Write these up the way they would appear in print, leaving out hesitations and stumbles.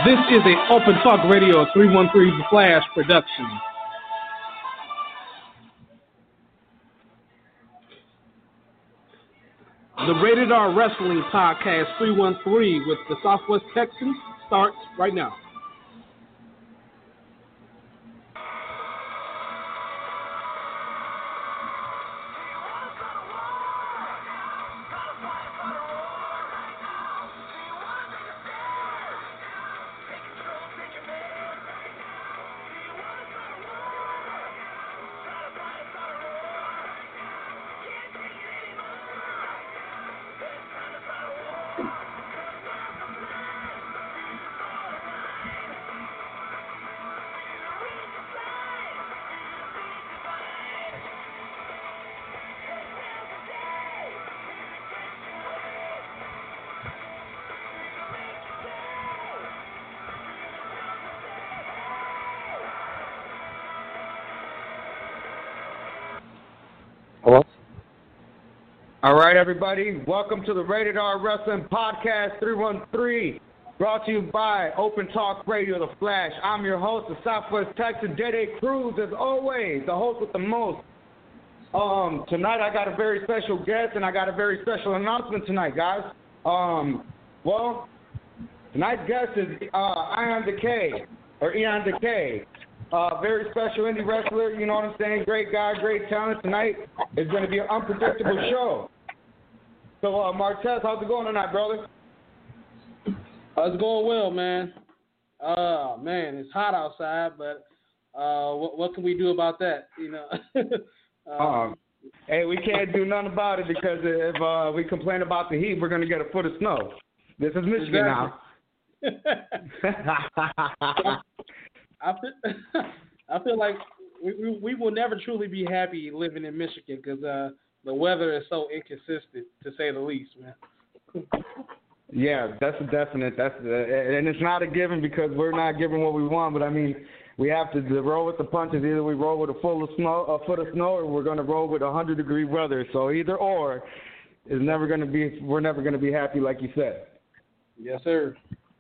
This is a Open Talk Radio 313 The Flash production. The Rated R Wrestling Podcast 313 with the Southwest Texans starts right now. Hello? All right, everybody. Welcome to the Rated R Wrestling Podcast 313, brought to you by Open Talk Radio, The Flash. I'm your host, the Southwest Texan, Dede Cruz, as always, the host with the most. Tonight I got a very special guest, and I got a very special announcement tonight, guys. Tonight's guest is Eon Decay. Very special indie wrestler, you know what I'm saying? Great guy, great talent. Tonight is going to be an unpredictable show. So, Martez, how's it going tonight, brother? It's going well, man. Man, it's hot outside, but what can we do about that, you know? Hey, we can't do nothing about it because if we complain about the heat, we're going to get a foot of snow. This is Michigan now. I feel like we will never truly be happy living in Michigan because the weather is so inconsistent, to say the least, man. Yeah, that's a definite. And it's not a given because we're not given what we want. But I mean, we have to roll with the punches. Either we roll with a foot of snow, or we're going to roll with 100-degree weather. So either or is never going to be. We're never going to be happy, like you said. Yes, sir.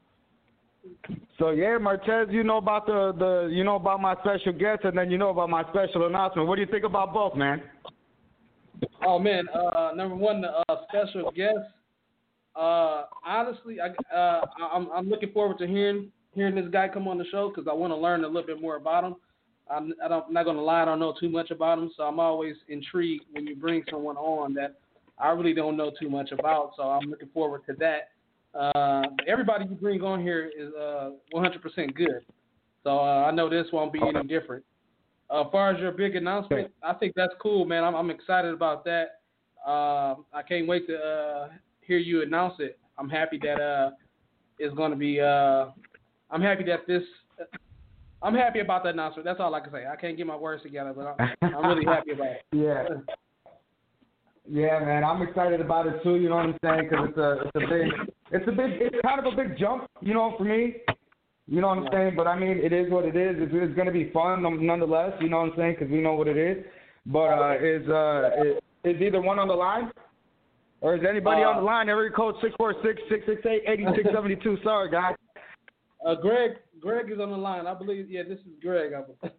So yeah, Martez, you know about you know about my special guest, and then you know about my special announcement. What do you think about both, man? Oh man, number one, the special guest. Honestly, I'm looking forward to hearing this guy come on the show because I want to learn a little bit more about him. I'm not going to lie, I don't know too much about him, so I'm always intrigued when you bring someone on that I really don't know too much about. So I'm looking forward to that. Everybody you bring on here is 100% good. So I know this won't be any different. As far as your big announcement, I think that's cool, man. I'm excited about that. I can't wait to hear you announce it. I'm happy that it's going to be. I'm happy that this. I'm happy about the announcement. That's all I can say. I can't get my words together, but I'm really happy about it. Yeah. Yeah, man, I'm excited about it too. You know what I'm saying? Because it's kind of a big jump, you know, for me. You know what I'm saying? But I mean, it is what it is. It's going to be fun nonetheless. You know what I'm saying? Because we know what it is. But is either one on the line, or is anybody on the line? Area code 646-668-8672. Sorry, guys. Greg is on the line. I believe. Yeah, this is Greg.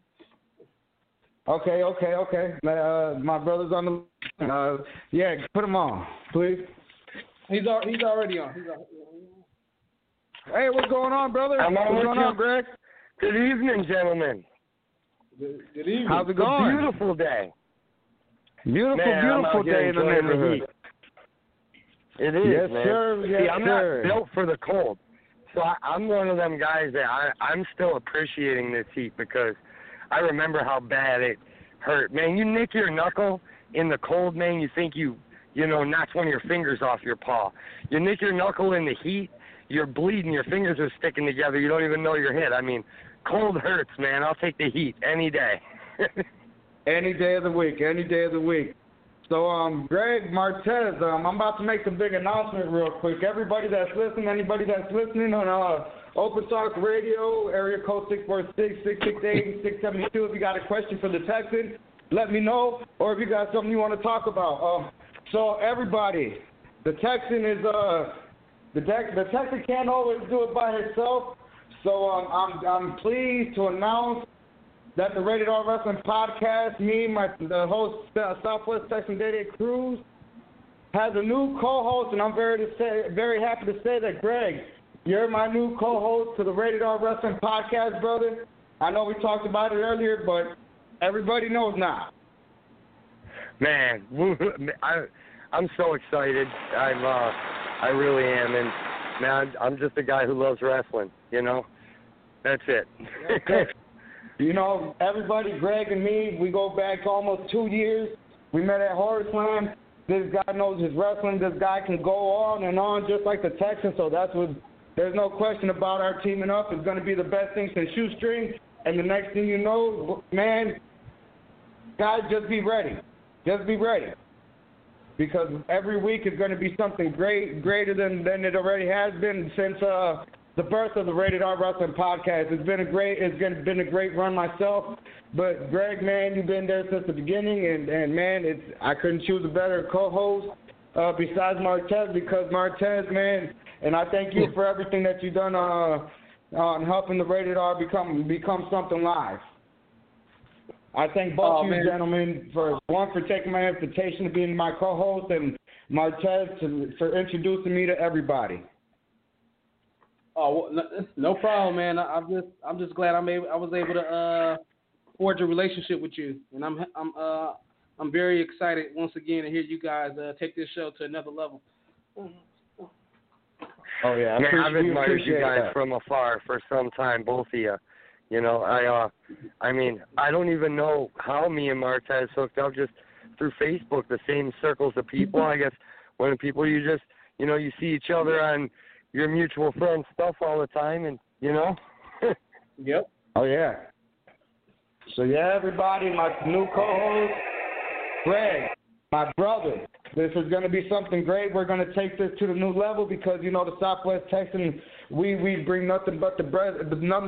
Okay. My brother's on the. Yeah, put him on, please. He's already on. Hey, what's going on, brother? What's going on, Greg? Good evening, gentlemen. Good evening. How's it going? It's a beautiful day. Beautiful day in the neighborhood. It is, yes, man. Sir. Yes, See, I'm sir. not built for the cold. So I'm one of them guys that I'm still appreciating this heat because I remember how bad it hurt. Man, you nick your knuckle in the cold, man, you think you knocks one of your fingers off your paw. You nick your knuckle in the heat, you're bleeding, your fingers are sticking together, you don't even know you're hit. I mean, cold hurts, man. I'll take the heat any day. Any day of the week. So, Greg, Martez, I'm about to make a big announcement real quick. Anybody that's listening on Open Talk Radio, area code 646-668-8672. If you got a question for the Texans, let me know, or if you got something you want to talk about. So everybody, the Texan is the Texan can't always do it by himself. So I'm pleased to announce that the Rated R Wrestling Podcast, the host, Southwest Texan Day Cruz, has a new co-host, and I'm very happy to say that, Greg, you're my new co-host to the Rated R Wrestling Podcast, brother. I know we talked about it earlier, but everybody knows now. Man, I'm so excited. I really am, and man, I'm just a guy who loves wrestling. You know, that's it. You know, everybody, Greg and me, we go back almost 2 years. We met at Horror Slam. This guy knows his wrestling. This guy can go on and on just like the Texans. So there's no question about our teaming up. It's going to be the best thing since shoestring. And the next thing you know, man, guys, just be ready. Just be ready. Because every week is going to be something greater than it already has been since the birth of the Rated R Wrestling Podcast. It's been a great run myself. But Greg, man, you've been there since the beginning, and man, I couldn't choose a better co-host besides Martez, because Martez, man, and I thank you for everything that you've done on helping the Rated R become something live. I thank both you gentlemen for taking my invitation to being my co-host, and Martez for introducing me to everybody. Oh, no problem, man. I'm just glad I was able to forge a relationship with you, and I'm very excited once again to hear you guys take this show to another level. Oh yeah, man, I've admired you guys from afar for some time, both of you. You know, I mean, I don't even know how me and Martez hooked up, just through Facebook, the same circles of people. I guess when people you just, you know, you see each other on your mutual friends stuff all the time, and you know. Yep. Oh yeah. So yeah, everybody, my new co-host, Greg, my brother. This is going to be something great. We're going to take this to the new level because, you know, the Southwest Texan, we bring nothing but the best,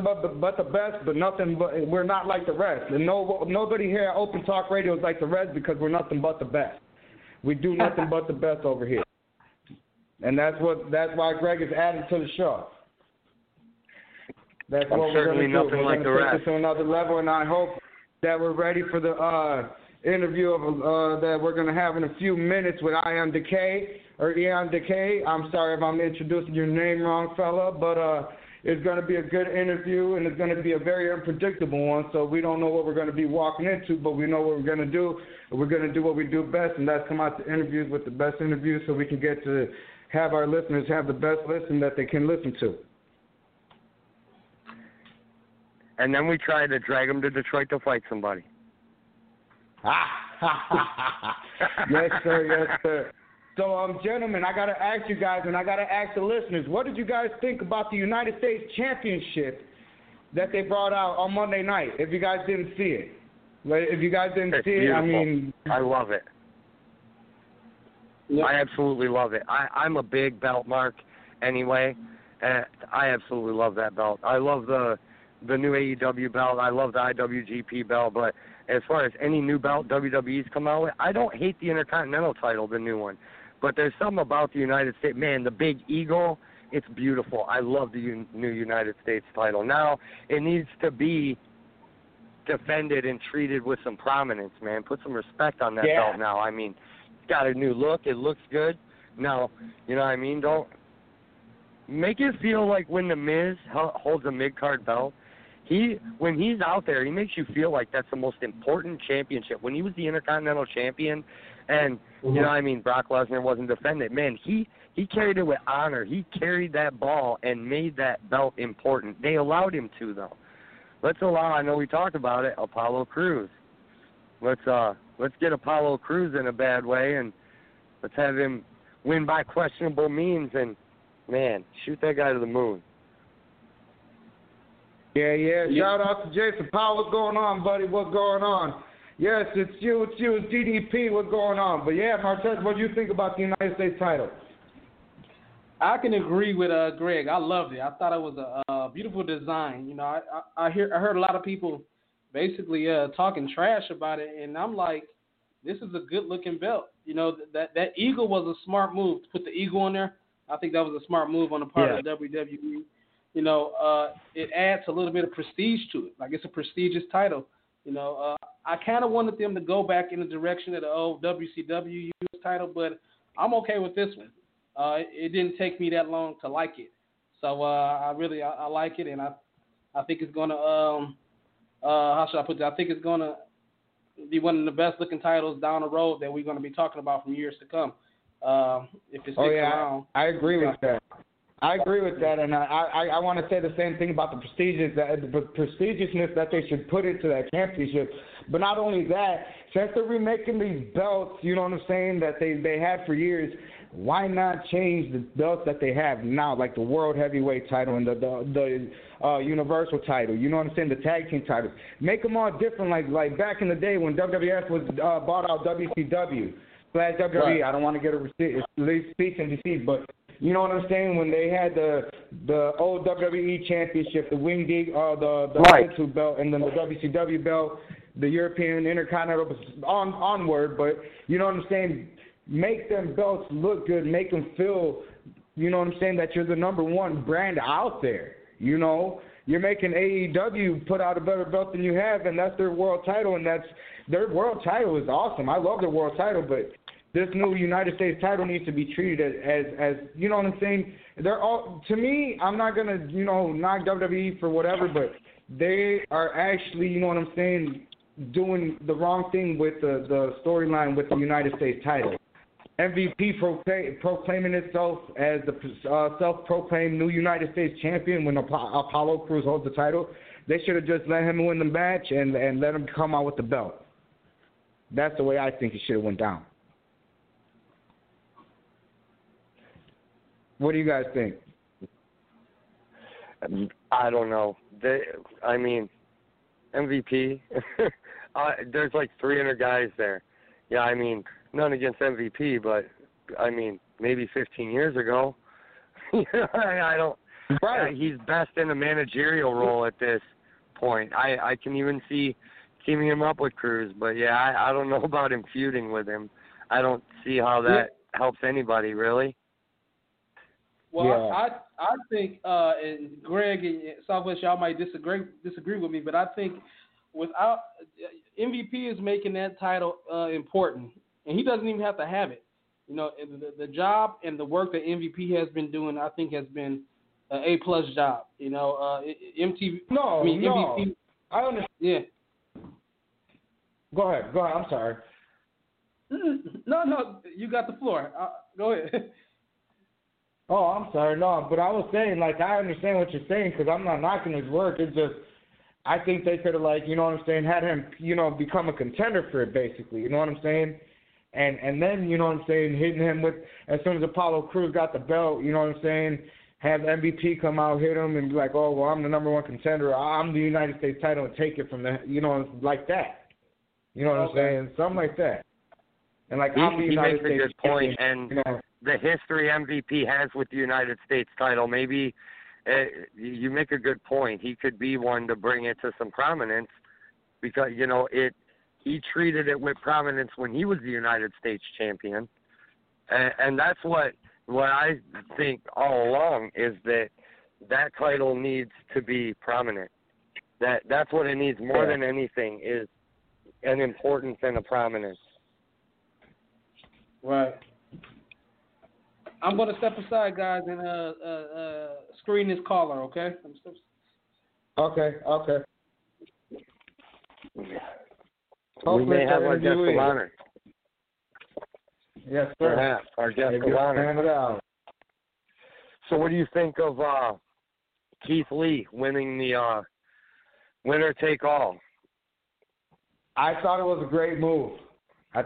but we're not like the rest. And nobody here at Open Talk Radio is like the rest because we're nothing but the best. We do nothing but the best over here. And that's why Greg is added to the show. That's what we're going to do. We're going to take this to another level, and I hope that we're ready for the interview that we're going to have in a few minutes with Ion Decay. I'm sorry if I'm introducing your name wrong, fella, but it's going to be a good interview, and it's going to be a very unpredictable one, so we don't know what we're going to be walking into, but we know what we're going to do. We're going to do what we do best, and that's come out to interviews with the best interviews so we can get to have our listeners have the best listen that they can listen to. And then we try to drag them to Detroit to fight somebody. Yes, sir. Yes, sir. So, gentlemen, I got to ask you guys, and I got to ask the listeners, what did you guys think about the United States Championship that they brought out on Monday night, if you guys didn't see it? If you guys didn't see it, I mean... I love it. Yep. I absolutely love it. I'm a big belt mark anyway, and I absolutely love that belt. I love the new AEW belt. I love the IWGP belt, but as far as any new belt WWE's come out with, I don't hate the Intercontinental title, the new one. But there's something about the United States. Man, the big eagle, it's beautiful. I love the new United States title. Now, it needs to be defended and treated with some prominence, man. Put some respect on that belt now. I mean, it's got a new look. It looks good. Now, you know what I mean? Don't make it feel like when The Miz holds a mid-card belt, when he's out there, he makes you feel like that's the most important championship. When he was the Intercontinental Champion, and you know, I mean, Brock Lesnar wasn't defended. Man, he carried it with honor. He carried that ball and made that belt important. They allowed him to, though. Let's allow. I know we talked about it. Apollo Crews. Let's get Apollo Crews in a bad way, and let's have him win by questionable means. And man, shoot that guy to the moon. Yeah. Shout out to Jason Powell. What's going on, buddy? What's going on? Yes, it's you. It's DDP. What's going on? But yeah, Martez, what do you think about the United States title? I can agree with Greg. I loved it. I thought it was a beautiful design. You know, I heard a lot of people basically talking trash about it, and I'm like, this is a good looking belt. You know, that eagle was a smart move to put the eagle on there. I think that was a smart move on the part of WWE. it adds a little bit of prestige to it. Like, it's a prestigious title. I kind of wanted them to go back in the direction of the old WCW US title, but I'm okay with this one. It didn't take me that long to like it. So I like it, and I think it's gonna how should I put that? I think it's gonna be one of the best looking titles down the road that we're gonna be talking about from years to come. If it sticks around. I agree with that. I agree with that, and I want to say the same thing about the prestigiousness that they should put into that championship. But not only that, since they're remaking these belts, you know what I'm saying, that they had for years, why not change the belts that they have now, like the World Heavyweight title and the Universal title, you know what I'm saying, the tag team titles. Make them all different, like back in the day when WWF was bought out WCW / WWE. Right. I don't want to get a speech and deceit, but you know what I'm saying, when they had the old WWE Championship, the the Attitude belt, and then the WCW belt, the European Intercontinental onward, but you know what I'm saying, make them belts look good, make them feel, you know what I'm saying, that you're the number one brand out there. You're making AEW put out a better belt than you have, and that's their world title, and their world title is awesome. I love their world title, but this new United States title needs to be treated as you know what I'm saying. They're all, to me, I'm not gonna knock WWE for whatever, but they are actually, you know what I'm saying, doing the wrong thing with the storyline with the United States title. MVP proclaiming itself as the self-proclaimed new United States champion when Apollo Crews holds the title. They should have just let him win the match and let him come out with the belt. That's the way I think it should have went down. What do you guys think? I don't know. MVP, there's like 300 guys there. Yeah, none against MVP, but maybe 15 years ago. I don't. Right. He's best in a managerial role at this point. I can even see teaming him up with Cruz, but yeah, I don't know about him feuding with him. I don't see how that helps anybody, really. Well, yeah. I think, and Greg and Southwest, y'all might disagree with me, but I think without MVP is making that title important, and he doesn't even have to have it. The job and the work that MVP has been doing, I think, has been an A+ job. MVP. I understand. Yeah. Go ahead. I'm sorry. No, you got the floor. Go ahead. Oh, I'm sorry. No, but I was saying, I understand what you're saying because I'm not knocking his work. It's just, I think they could have, you know what I'm saying, had him, become a contender for it, basically. You know what I'm saying? And then, you know what I'm saying, hitting him with, as soon as Apollo Crews got the belt, you know what I'm saying, have MVP come out, hit him, and be like, oh, well, I'm the number one contender. I'm the United States title, and take it from the, like that. You know what I'm saying? Something like that. And, I'm the United States. He makes a good point, and the history MVP has with the United States title, maybe you make a good point. He could be one to bring it to some prominence because, he treated it with prominence when he was the United States champion. And that's what I think all along is that title needs to be prominent. That's what it needs more than anything is an importance and a prominence. Right. I'm going to step aside, guys, and screen this caller, okay? Okay. We may have our guest of honor. Yes, sir. Perhaps our guest of honor. So what do you think of Keith Lee winning the winner take all? I thought it was a great move. I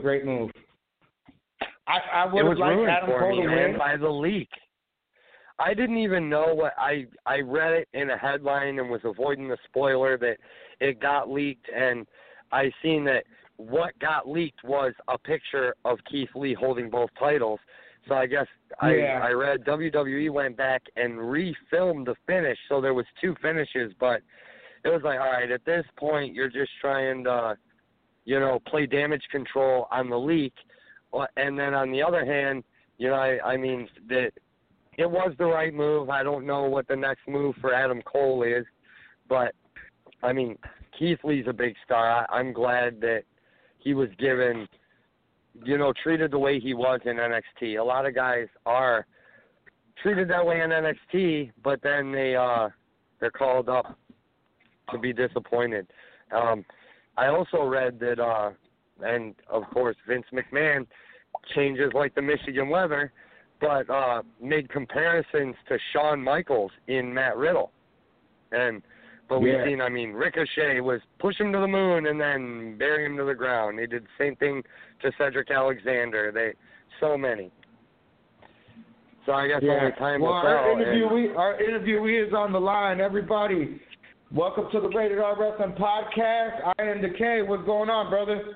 would have liked Adam Cole to win by the leak. I didn't even know what I read it in a headline and was avoiding the spoiler that it got leaked, and I seen that what got leaked was a picture of Keith Lee holding both titles. So I guess I read WWE went back and refilmed the finish, so there was 2 finishes, but it was like, all right, at this point you're just trying to, play damage control on the leak. And then on the other hand, that it was the right move. I don't know what the next move for Adam Cole is, but I mean, Keith Lee's a big star. I'm glad that he was given, treated the way he was in NXT. A lot of guys are treated that way in NXT, but then they're called up to be disappointed. I also read that, and of course Vince McMahon changes like the Michigan weather, but made comparisons to Shawn Michaels in Matt Riddle. But we've seen, Ricochet was push him to the moon and then bury him to the ground. They did the same thing to Cedric Alexander. So many. So I guess only time will tell. Our interviewee is on the line. Everybody, welcome to the Rated R Wrestling Podcast. I am Decay. What's going on, brother?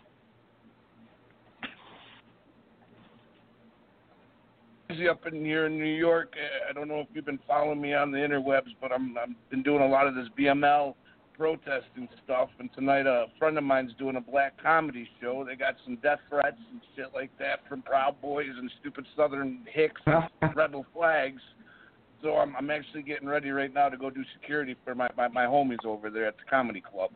Up in here in New York. I don't know if you've been following me on the interwebs, but I've been doing a lot of this BML protesting stuff, and tonight a friend of mine's doing a black comedy show. They got some death threats and shit like that from Proud Boys and stupid Southern hicks and rebel flags. So I'm actually getting ready right now to go do security for my homies over there at the comedy club.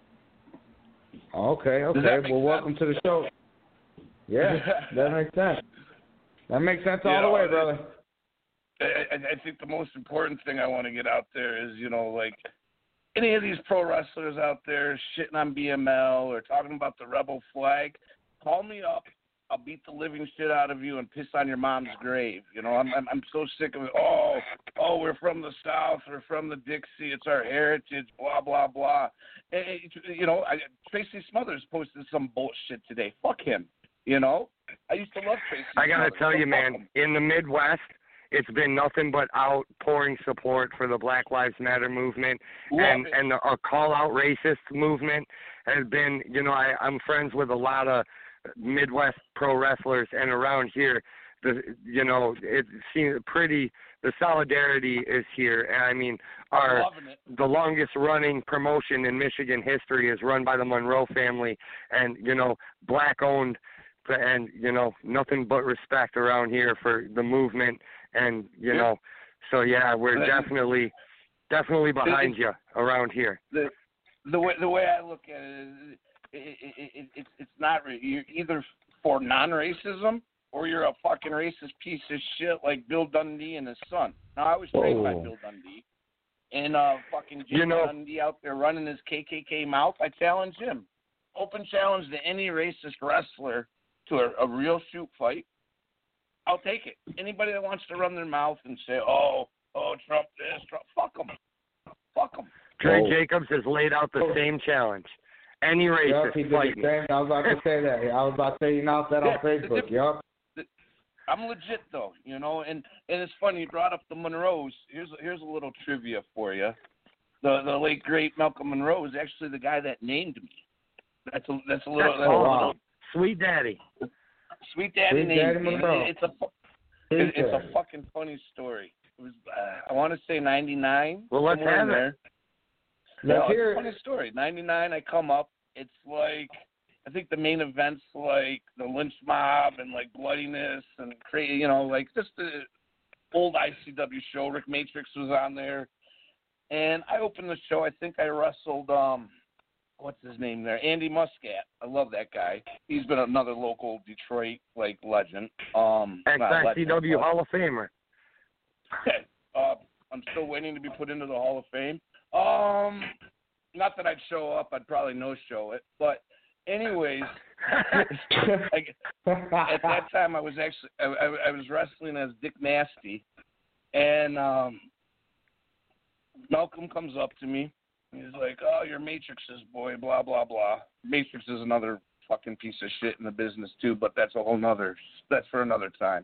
Okay. Well, welcome to the show. Yeah, that makes sense. That makes sense all the way, brother. I think the most important thing I want to get out there is, like any of these pro wrestlers out there shitting on BML or talking about the rebel flag, call me up. I'll beat the living shit out of you and piss on your mom's grave. I'm so sick of it. Oh, we're from the South. We're from the Dixie. It's our heritage, blah, blah, blah. Tracy Smothers posted some bullshit today. Fuck him, I used to love Tracy. I got to tell you, man, in the Midwest, it's been nothing but outpouring support for the Black Lives Matter movement and the call-out racist movement has been, I'm friends with a lot of Midwest pro wrestlers, and around here, it seems the solidarity is here. And the longest running promotion in Michigan history is run by the Monroe family and, black owned. And, nothing but respect around here for the movement. And, so, we're definitely behind you around here. The way I look at it, it's not – you're either for non-racism or you're a fucking racist piece of shit like Bill Dundee and his son. Now, I was trained by Bill Dundee. And fucking Jim Dundee out there running his KKK mouth, I challenge him. Open challenge to any racist wrestler to a real shoot fight, I'll take it. Anybody that wants to run their mouth and say, oh, Trump this, Trump, fuck them. Trey Jacobs has laid out the same challenge. Any racist fighting. I was about to say that. I was about to say, that on Facebook. I'm legit, though, and it's funny, you brought up the Monroes. Here's a little trivia for you. The late, great Malcolm Monroe is actually the guy that named me. That's a little... Sweet Daddy. Sweet Daddy named me. Monroe. It's a fucking funny story. It was, I want to say 99. Well, let's have it. Let's hear it. It's a funny story. 99, I come up. It's like, I think the main event's like the lynch mob and like bloodiness and crazy, like just the old ICW show. Rick Matrix was on there. And I opened the show. I think I wrestled, what's his name there? Andy Muscat. I love that guy. He's been another local Detroit legend. Ex-ICW Hall of Famer. I'm still waiting to be put into the Hall of Fame. Not that I'd show up. I'd probably no-show it. But anyways, at that time I was actually I was wrestling as Dick Nasty, and Malcolm comes up to me. He's like, oh, you're Matrix's boy, blah, blah, blah. Matrix is another fucking piece of shit in the business, too, but that's that's for another time.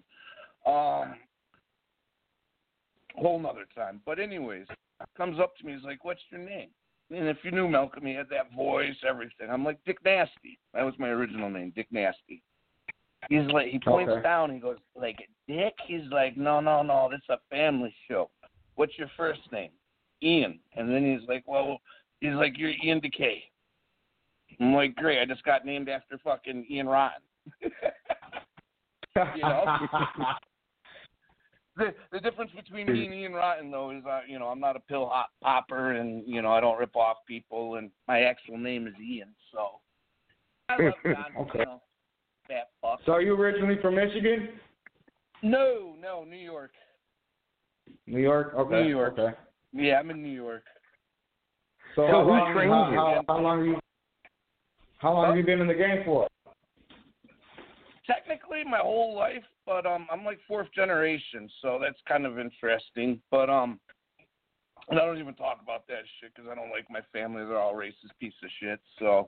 Whole nother time. But anyways, comes up to me, he's like, what's your name? And if you knew Malcolm, he had that voice, everything. I'm like, Dick Nasty. That was my original name, Dick Nasty. He's like, he points down, he goes, like, Dick? He's like, no, this is a family show. What's your first name? Ian. And then he's like, you're Ian Decay. I'm like, great, I just got named after fucking Ian Rotten. The difference between me and Ian Rotten, though, is, I'm not a pill popper, and, I don't rip off people, and my actual name is Ian, so I love John, Okay. fat fuck. So are you originally from Michigan? No, New York. New York? Okay. New York. Okay. Yeah, I'm in New York. So who how trained you? How long have you been in the game for? Technically, my whole life, but I'm like fourth generation, so that's kind of interesting. But and I don't even talk about that shit because I don't like my family. They're all racist piece of shit. So,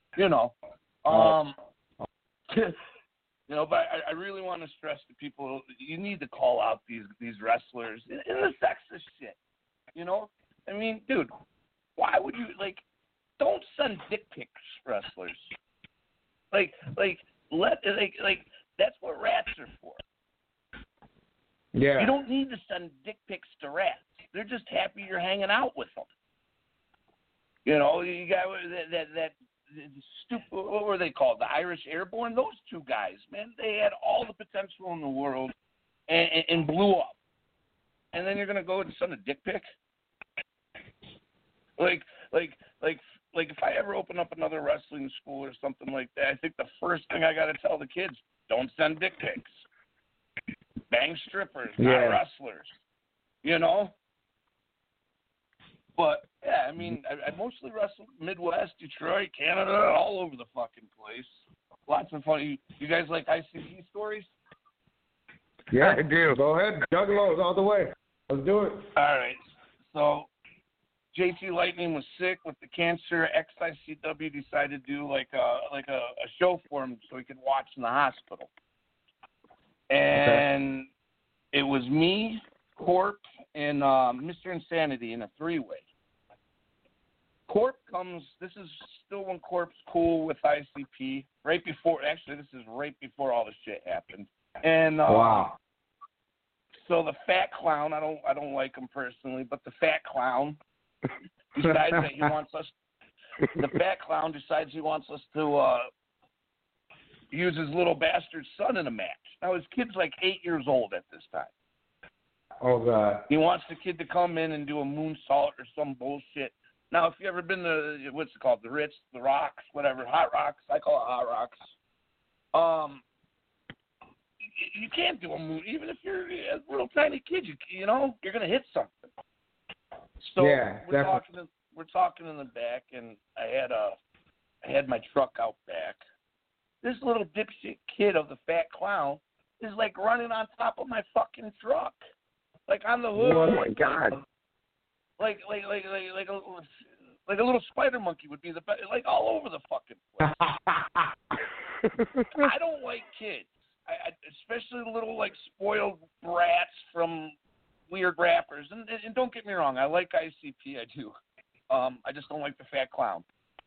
but I really want to stress to people, you need to call out these wrestlers in the sexist shit. I mean, dude, why would you don't send dick pics, wrestlers. That's what rats are for. Yeah. You don't need to send dick pics to rats. They're just happy you're hanging out with them. You got that stupid, what were they called? The Irish Airborne? Those two guys, man, they had all the potential in the world and blew up. And then you're going to go and send a dick pic? Like if I ever open up another wrestling school or something like that, I think the first thing I got to tell the kids, don't send dick pics. Bang strippers, not wrestlers. But, yeah, I mean, I mostly wrestled Midwest, Detroit, Canada, all over the fucking place. Lots of fun. You guys like ICP stories? Yeah, I do. Go ahead. Juggalos all the way. Let's do it. All right. So, JT Lightning was sick with the cancer. XICW decided to do like a show for him so he could watch in the hospital. And it was me, Corp, and Mr. Insanity in a three-way. Corp comes, this is still when Corp's cool with ICP, this is right before all this shit happened. And wow. So the fat clown, I don't like him personally, but the fat clown decides that he wants us, the fat clown decides he wants us to use his little bastard son in a match. Now his kid's like 8 years old at this time. Oh, God. He wants the kid to come in and do a moonsault or some bullshit. Now, if you ever been to, what's it called, the Ritz, the Rocks, whatever, Hot Rocks, I call it Hot Rocks. You can't do a moon, even if you're a little tiny kid. You're gonna hit something. So yeah, we're talking in the back, and I had my truck out back. This little dipshit kid of the fat clown is like running on top of my fucking truck, like on the hood. Oh my God! Like a little spider monkey would be the best, like all over the fucking place. I don't like kids, I especially little like spoiled brats from weird rappers. And don't get me wrong, I like ICP, I do. I just don't like the fat clown.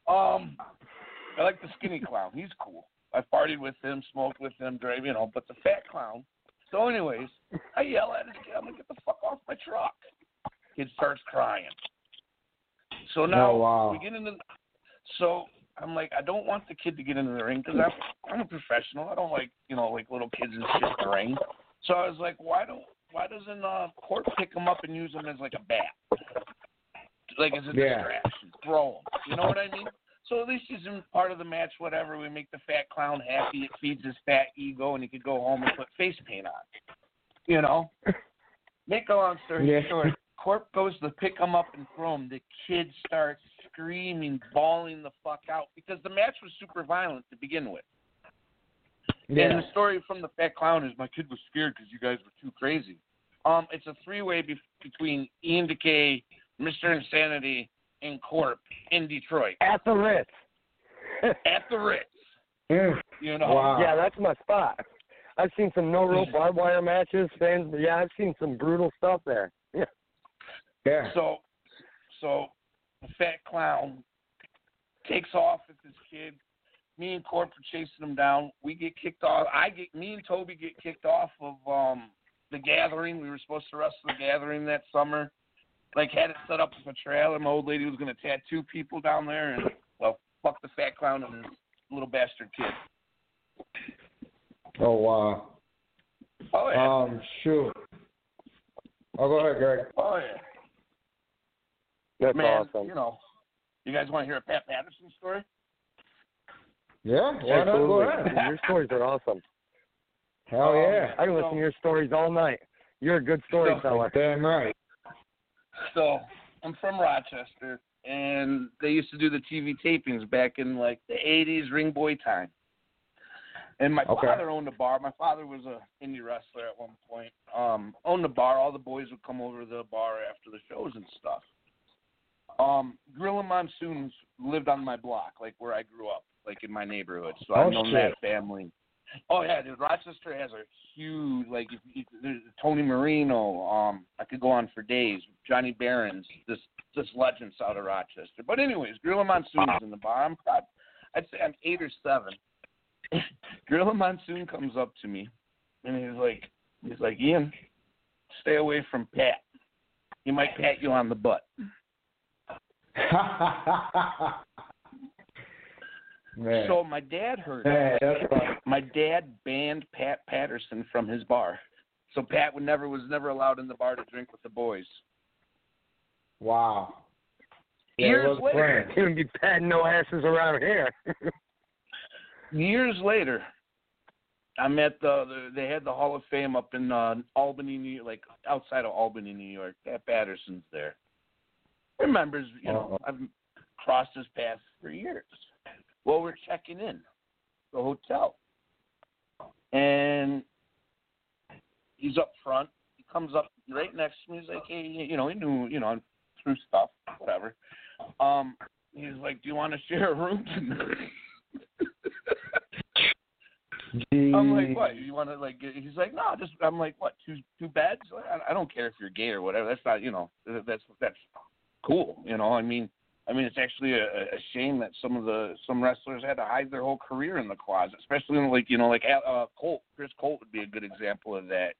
I like the skinny clown. He's cool. I partied with him, smoked with him, drove, but the fat clown. So anyways, I yell at this kid, I'm going to get the fuck off my truck. Kid starts crying. So now we get into so I'm like, I don't want the kid to get into the ring because I'm a professional. I don't like, like little kids and shit in the ring. So I was like, why doesn't Court pick him up and use him as like a bat? Like as a distraction. Throw him. You know what I mean? So at least he's in part of the match, whatever. We make the fat clown happy. It feeds his fat ego, and he could go home and put face paint on. Make a long story short, Corp goes to pick him up and throw him. The kid starts screaming, bawling the fuck out because the match was super violent to begin with. Yeah. And the story from the fat clown is my kid was scared because you guys were too crazy. It's a three-way between Ian Decay, Mr. Insanity, and Corp in Detroit. At the Ritz. At the Ritz. Wow. Yeah, that's my spot. I've seen some no-rope barbed wire matches, fans. Yeah, I've seen some brutal stuff there. Yeah. Yeah. So the fat clown takes off with this kid. Me and Corp are chasing him down. We get kicked off. Me and Toby get kicked off of the Gathering. We were supposed to wrestle the Gathering that summer. Like, had it set up with a trailer. My old lady was going to tattoo people down there. And, well, fuck the fat clown and his little bastard kid. Oh, wow. Oh, yeah. Shoot. Oh, go ahead, Greg. Oh, yeah. That's Man, awesome. you know, you guys want to hear a Pat Patterson story? Yeah, why not? Go Absolutely. ahead. Your stories are awesome. Hell yeah. I can listen to your stories all night. You're a good storyteller. Damn right. So, I'm from Rochester, and they used to do the TV tapings back in, like, the 80s ring boy time. And my father owned a bar. My father was a indie wrestler at one point. Owned a bar. All the boys would come over to the bar after the shows and stuff. Gorilla Monsoons lived on my block, like where I grew up, like in my neighborhood. So I've known that family. Oh yeah, dude. Rochester has a huge, like, there's Tony Marino. I could go on for days. Johnny Barons, just legends out of Rochester. But anyways, Gorilla Monsoons in the bar. I'd say I'm 8 or 7. Gorilla Monsoon comes up to me, and he's like, Ian, stay away from Pat. He might pat you on the butt. Man. So my dad heard Man, it. that's right. My dad banned Pat Patterson from his bar, so Pat was never allowed in the bar to drink with the boys. Wow. Years later, He would be patting no asses around here. Years later, I'm at they had the Hall of Fame up in Albany, New York, like outside of Albany, New York. Pat Patterson's there. Remembers, I've crossed his path for years. Well, we're checking in the hotel, and he's up front. He comes up right next to me. He's like, hey, he knew, through stuff, whatever. He's like, do you want to share a room tonight? I'm like, what? You want to, like, he's like, no, just, I'm like, what, two beds? I don't care if you're gay or whatever. That's not, that's cool. I mean, it's actually a shame that some wrestlers had to hide their whole career in the closet, especially like Colt. Chris Colt would be a good example of that.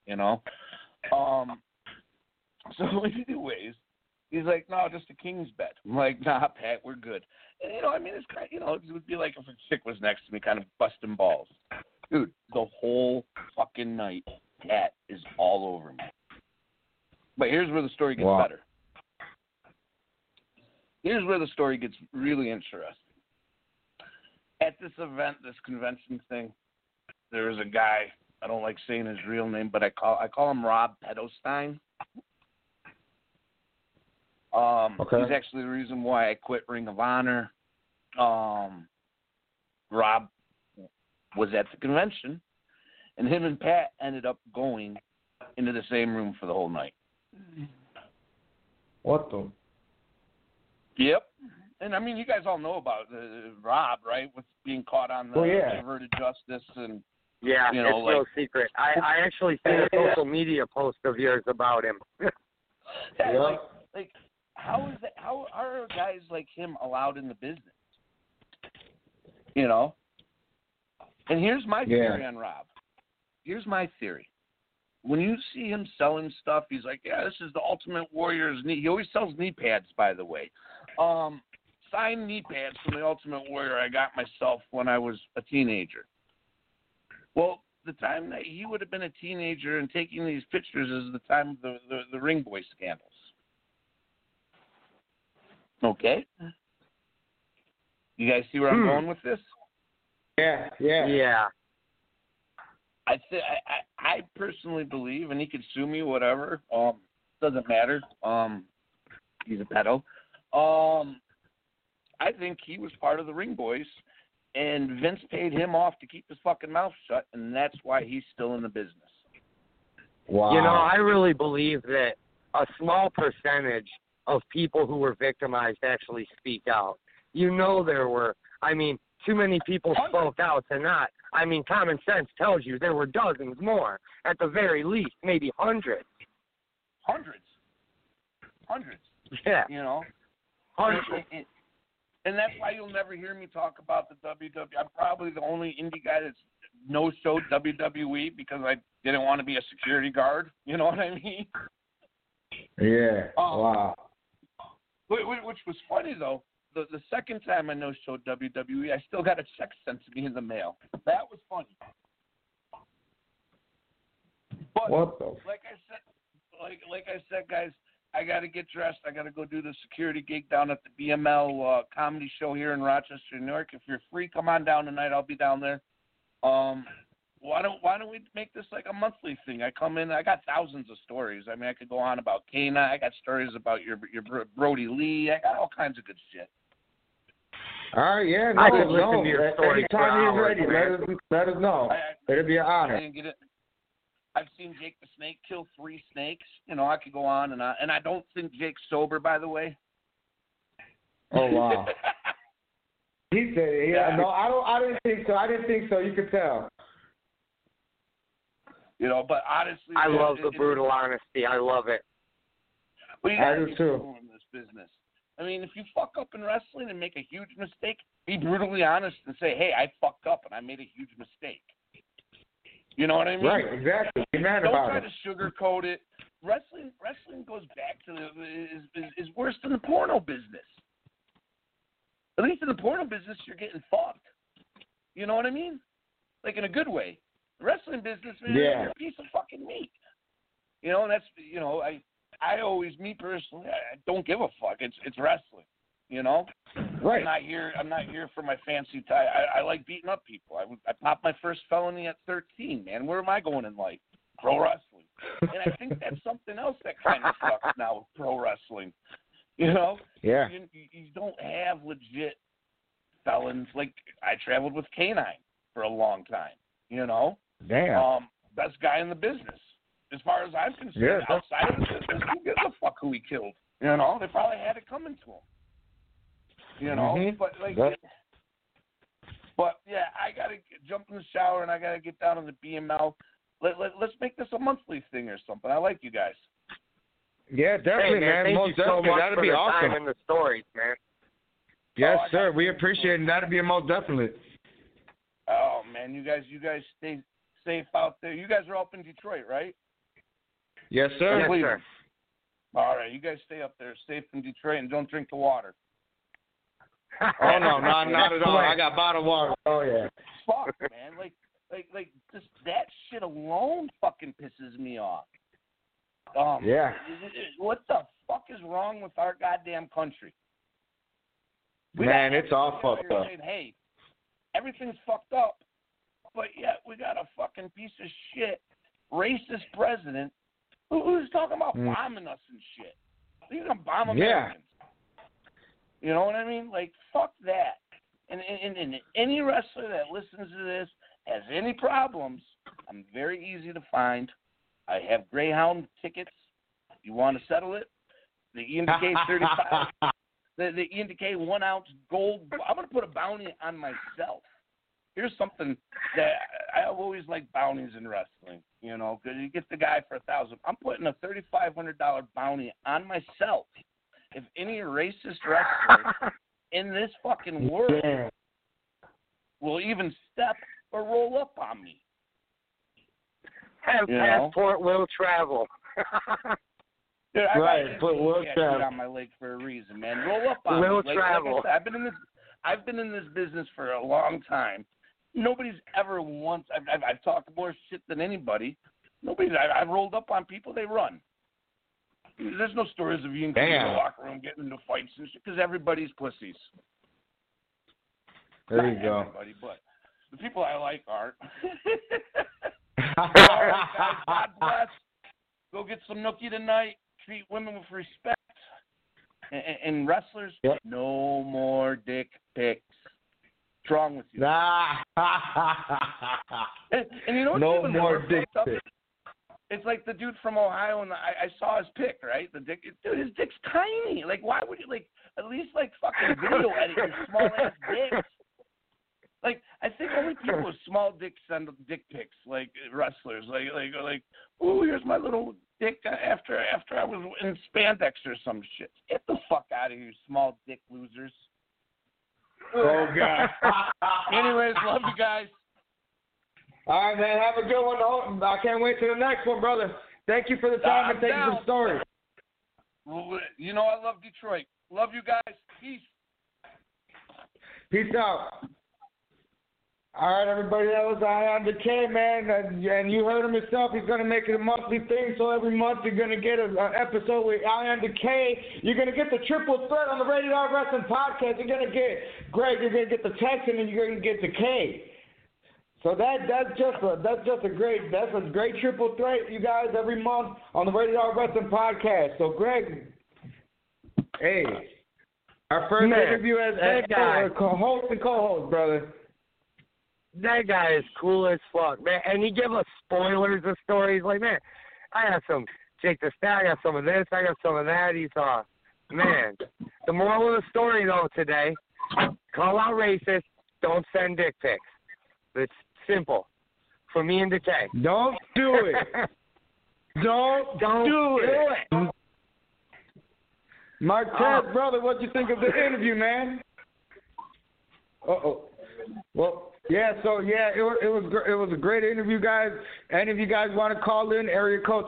So anyways, he's like, no, just a king's bed. I'm like, nah, Pat, we're good. And it's kind of, it would be like if a chick was next to me, kind of busting balls. Dude, the whole fucking night, Pat is all over me. But here's where the story gets better. Here's where the story gets really interesting. At this event, this convention thing, there was a guy, I don't like saying his real name, but I call him Rob Pedostein. He's actually the reason why I quit Ring of Honor. Rob was at the convention, and him and Pat ended up going into the same room for the whole night. What the? Yep. And, I mean, you guys all know about Rob, right, with being caught on the perverted justice and, yeah, it's no secret. I actually seen a social media post of yours about him. Like, how are guys like him allowed in the business? And here's my theory on Rob. Here's my theory. When you see him selling stuff, he's like, yeah, this is the Ultimate Warrior's knee. He always sells knee pads, by the way. Signed knee pads from the Ultimate Warrior I got myself when I was a teenager. Well, the time that he would have been a teenager and taking these pictures is the time of the Ring Boy scandals. Okay? You guys see where I'm going with this? Yeah. I personally believe, and he could sue me, whatever. Doesn't matter. He's a pedo. I think he was part of the Ring Boys, and Vince paid him off to keep his fucking mouth shut, and that's why he's still in the business. Wow. I really believe that a small percentage of people who were victimized actually speak out. There were, too many people spoke out to not. Common sense tells you there were dozens more, at the very least, maybe hundreds. Hundreds. Yeah. Hundreds. And that's why you'll never hear me talk about the WWE. I'm probably the only indie guy that's no-showed WWE because I didn't want to be a security guard. You know what I mean? Yeah. Wow. Which was funny, though. The second time I no-showed WWE, I still got a check sent to me in the mail. That was funny. But what the? like I said, like I said, guys, I got to get dressed. I got to go do the security gig down at the BML comedy show here in Rochester, New York. If you're free, come on down tonight. I'll be down there. Why don't we make this like a monthly thing? I come in. I got thousands of stories. I mean, I could go on about Kana. I got stories about your Brody Lee. I got all kinds of good shit. All right, yeah, no, I could listen to your story for anytime you're hours, ready, man. let us know. It'll be an I honor. didn't get it. I've seen Jake the Snake kill 3 snakes. You know, I could go on and I don't think Jake's sober, by the way. Oh wow. He said, yeah, no, I didn't think so. I didn't think so. You could tell. You know, but honestly, I love the brutal honesty. I love it. Well, you I gotta do be too. brutal in this business. I mean, if you fuck up in wrestling and make a huge mistake, be brutally honest and say, hey, I fucked up and I made a huge mistake. You know what I mean? Right, exactly. Be mad Don't about try it. to sugarcoat it. Wrestling goes back to is worse than the porno business. At least in the porno business, you're getting fucked. You know what I mean? Like in a good way. The wrestling business, man, Yeah. you're a piece of fucking meat. You know, and that's, you know, I always, me personally, I don't give a fuck. It's wrestling. You know, Right. I'm not here for my fancy tie. I like beating up people. I popped my first felony at 13. Man, where am I going in life? Pro wrestling, and I think that's something else that kind of sucks now with pro wrestling. You know, Yeah. you don't have legit felons. Like I traveled with K9 for a long time. You know, Damn. best guy in the business as far as I'm concerned. Yeah. Outside of the business, who gives a fuck who he killed? You know, they probably had it coming to him. You know, but like, but yeah, I gotta jump in the shower and I gotta get down on the BML. Let's make this a monthly thing or something. I like you guys. Yeah, definitely, Hey, man. Thank Most you so definitely. much That'd for be the awesome. time and the stories, man. Yes, Oh, I sir. got We you. appreciate it. That'd be a most definitely. Oh man, you guys stay safe out there. You guys are up in Detroit, right? Yes, sir. Yes, sir. All right, you guys stay up there, safe in Detroit, and don't drink the water. Oh no, not at all. I got bottled water. Oh yeah. Fuck, man, like just that shit alone fucking pisses me off. Yeah. What the fuck is wrong with our goddamn country? Man, it's all fucked up. Saying, hey, everything's fucked up, but yet we got a fucking piece of shit, racist president who's talking about bombing us and shit. He's gonna bomb Americans. You know what I mean? Like, fuck that. And any wrestler that listens to this has any problems, I'm very easy to find. I have Greyhound tickets. You want to settle it? The Ian Decay 35. The Ian Decay 1 ounce gold. I'm going to put a bounty on myself. Here's something that I always like bounties in wrestling, you know, because you get the guy for $1,000. I'm putting a $3,500 bounty on myself. If any racist wrestler in this fucking world will even step or roll up on me. And passport will travel. Dude, I Right, but we'll travel. on my leg for a reason, man. Roll up on Will me. travel. Like I said, I've been in this business for a long time. Nobody's ever once. I've talked more shit than anybody. I've rolled up on people. They run. There's no stories of you in the locker room getting into fights and shit because everybody's pussies. There you Not go. everybody, but the people I like aren't. All right, guys. God bless. Go get some nookie tonight. Treat women with respect. And wrestlers, no more dick pics. What's wrong with you? And you know what's No even more more dick fucked up? pics. It's like the dude from Ohio, and I saw his pic, right? The dick, dude, his dick's tiny. Like, why would you, like, at least, like, fucking video edit your small-ass dicks? Like, I think only people with small dicks send dick pics, like wrestlers. Like, oh, here's my little dick after I was in spandex or some shit. Get the fuck out of here, you small dick losers. Oh God. Anyways, love you guys. All right, man. Have a good one. I can't wait till the next one, brother. Thank you for the time and thank you for the story. Well, you know I love Detroit. Love you guys. Peace. Peace out. All right, everybody, that was Ion Decay, man, and you heard him himself. He's going to make it a monthly thing, so every month you're going to get an episode with Ion Decay. You're going to get the triple threat on the Rated R Wrestling Podcast. You're going to get Greg, you're going to get the Texan, and you're going to get Decay. So that's a great triple threat, you guys, every month on the Rated R Wrestling Podcast. So, Greg, hey, our first interview as host and co-host, brother. That guy is cool as fuck, man. And he give us spoilers of stories. Like, man, I got some Jake the Snake, I got some of this, I got some of that. He's man. The moral of the story, though, today, call out racist, don't send dick pics. It's simple. For me and Decay. Don't do it. Don't do it. Marquez, brother, what you think of the interview, man? Well, yeah. So it was a great interview, guys. Any of you guys want to call in? Area code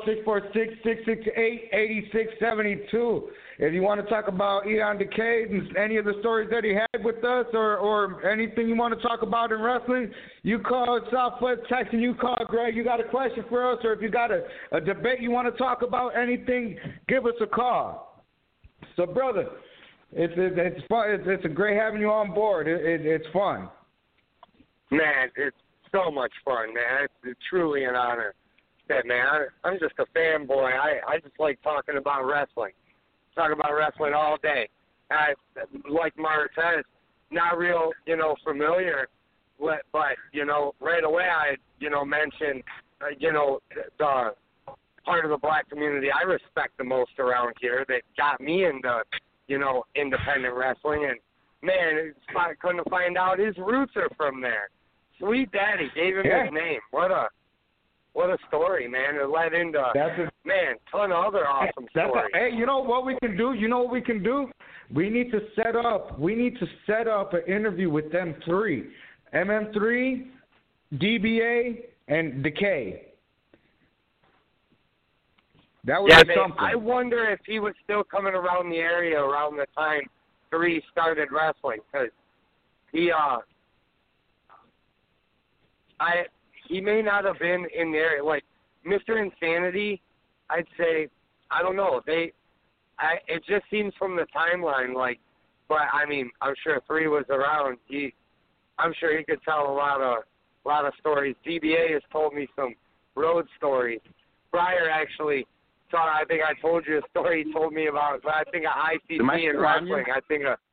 646-668-8672. If you want to talk about Ion Decay and any of the stories that he had with us, or anything you want to talk about in wrestling, you call Southwest Texan. You call Greg. You got a question for us, or if you got a debate you want to talk about, anything, give us a call. So, brother, it's fun. It's a great having you on board. It's fun. Man, it's so much fun, man. It's truly an honor. Man, I'm just a fanboy. I just like talking about wrestling. Talk about wrestling all day. Like Mark says, not real, familiar, but right away I, mentioned, the part of the black community I respect the most around here that got me into, independent wrestling. And, man, couldn't find out his roots are from there. Sweet Daddy gave him his name. What a story, man. It led into, ton of other awesome stories. Hey, you know what we can do? We need to set up an interview with them three. MM3, DBA, and Decay. That would be something. I wonder if he was still coming around the area around the time 3 started wrestling, because he may not have been in the area. Like Mr. Insanity, I'd say, I don't know. It just seems from the timeline but I mean, I'm sure 3 was around. I'm sure he could tell a lot of stories. DBA has told me some road stories. Briar actually I think I told you a story he told me about. I think of ICP and wrestling. I think of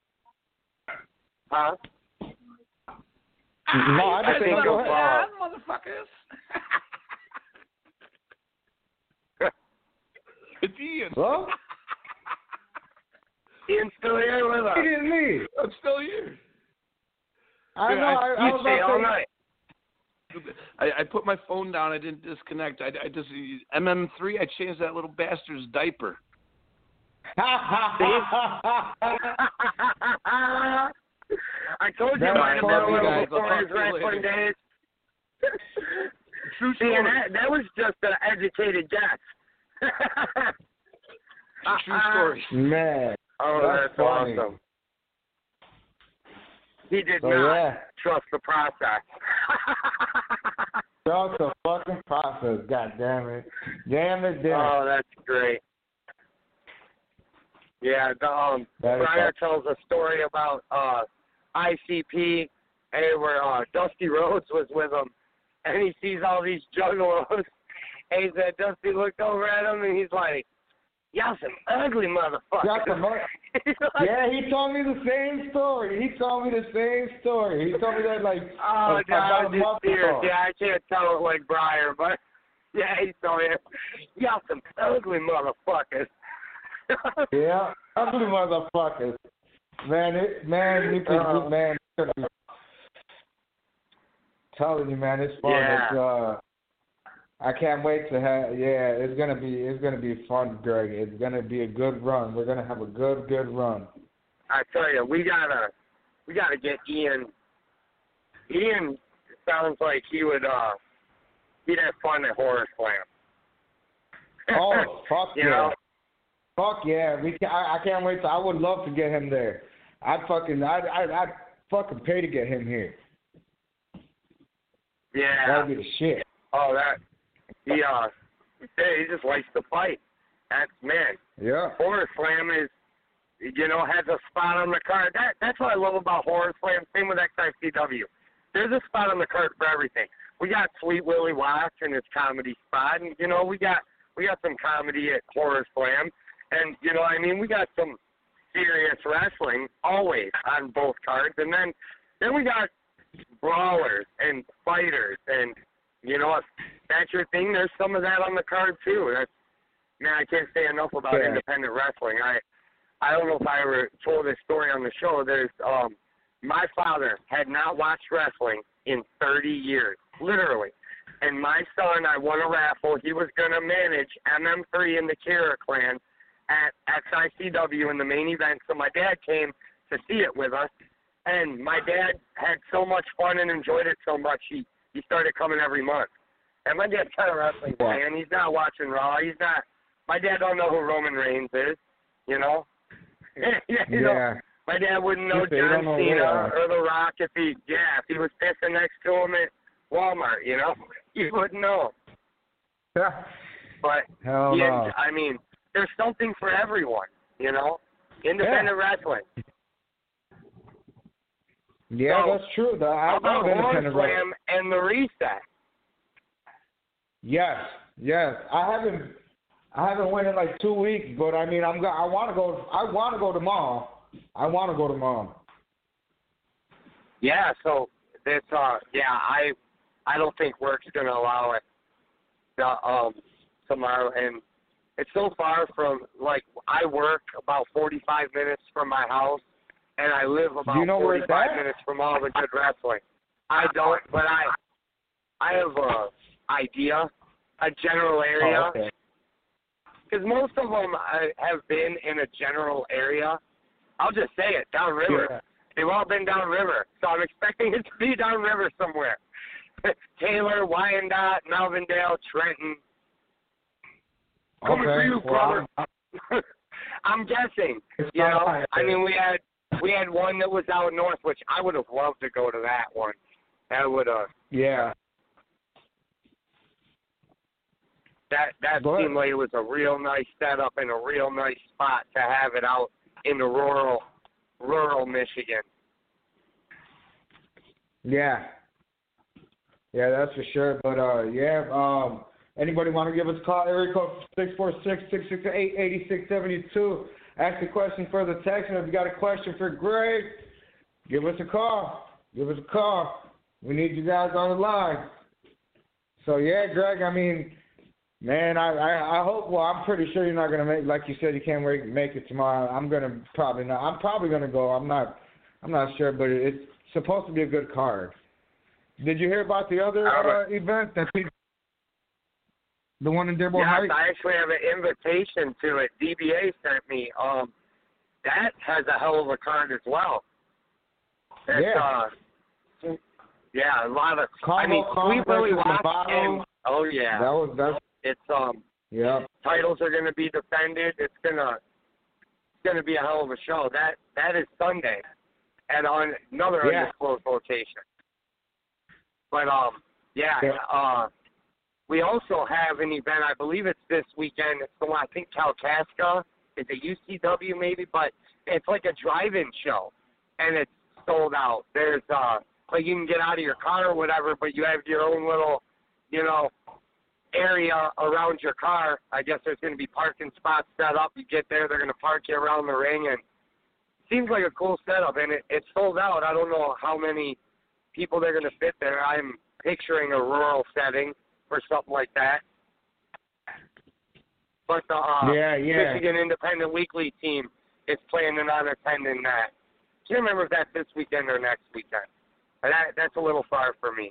No, I just think motherfuckers. It's Ian. Hello? Ian's still here with us. He didn't leave. I'm still here. I know. I was stay all night. I put my phone down. I didn't disconnect. I just MM3. I changed that little bastard's diaper. I told you I had a little before his wrestling days. True story. That was just an educated guess. True story. Man. Oh, that's funny. awesome. He did not trust the process. Trust the fucking process. God damn it. Oh, that's great. Yeah, Briar tells a story about ICP, where Dusty Rhodes was with him, and he sees all these juggalos, and he said, Dusty looked over at him, and he's like, y'all some ugly motherfuckers. Yeah, he told me the same story. He told me that God, about a month ago. Yeah, I can't tell it like Briar, but yeah, he told me, y'all some ugly motherfuckers. Yeah, ugly motherfuckers. Telling you, man, it's fun. Yeah. I can't wait to have. Yeah, it's gonna be fun, Greg. It's gonna be a good run. We're gonna have a good run. I tell you, we gotta get Ian. Ian sounds like he'd have fun at Horror Slam. Oh, fuck you yeah. know? Fuck yeah. I can't wait. I would love to get him there. I'd fucking pay to get him here. Yeah. That'd be the shit. Oh, he just likes to fight. That's, man. Yeah. Horror Slam is, has a spot on the card. That's what I love about Horror Slam. Same with XICW. There's a spot on the card for everything. We got Sweet Willie Watts and his comedy spot, and we got some comedy at Horror Slam, and we got some serious wrestling always on both cards, and then we got brawlers and fighters, and if that's your thing, there's some of that on the card too. I can't say enough about independent wrestling. I don't know if I ever told this story on the show. There's my father had not watched wrestling in 30 years, literally. And my son, I won a raffle. He was going to manage MM3 and the Kira Clan at XICW in the main event. So my dad came to see it with us. And my dad had so much fun and enjoyed it so much, he started coming every month. And my dad's kind of wrestling fan. He's not watching Raw. My dad don't know who Roman Reigns is, Yeah. My dad wouldn't know John Cena or The Rock if he was pissing next to him at Walmart, he wouldn't know. Yeah. But hell no. There's something for everyone, independent wrestling. Yeah, so, that's true. How about Horror Slam and the Reset? Yes. I haven't went in like 2 weeks, but I want to go. I want to go tomorrow. Yeah. So that's I don't think work's gonna allow it tomorrow, and it's so far from I work about 45 minutes from my house, and I live about 45 minutes from all the good wrestling. I don't, but I have a general area. Oh, okay. Because most of them have been in a general area. I'll just say it, downriver. Yeah. They've all been downriver, so I'm expecting it to be downriver somewhere. Taylor, Wyandotte, Melvindale, Trenton. Coming for you, brother. I'm guessing. We had one that was out north, which I would have loved to go to that one. That would have. Yeah. That seemed like it was a real nice setup and a real nice spot to have it out in the rural Michigan. Yeah, that's for sure. But anybody want to give us a call? Area code 646-668-8672. Ask a question for the text, and if you got a question for Greg, give us a call. We need you guys on the line. So Greg, man, I hope. Well, I'm pretty sure you're not gonna make. Like you said, you can't make it tomorrow. I'm probably not. I'm probably gonna go. I'm not sure, but it's supposed to be a good card. Did you hear about the other event the one in Dearborn Heights? I actually have an invitation to it. DBA sent me. That has a hell of a card as well. It's, a lot of. Sweet Willie Watts. Oh yeah. That's. It's titles are gonna be defended. It's gonna be a hell of a show. That is Sunday, at another undisclosed location. But we also have an event. I believe it's this weekend. It's the one, I think Kalkaska. It's a UCW maybe, but it's like a drive-in show, and it's sold out. There's you can get out of your car or whatever, but you have your own little, area around your car. I guess there's going to be parking spots set up. You get there, they're going to park you around the ring, and it seems like a cool setup, and it's sold out. I don't know how many people they're going to fit there. I'm picturing a rural setting for something like that. But the Michigan Independent Weekly team is planning on attending that. Can't remember if that's this weekend or next weekend. But that's a little far for me.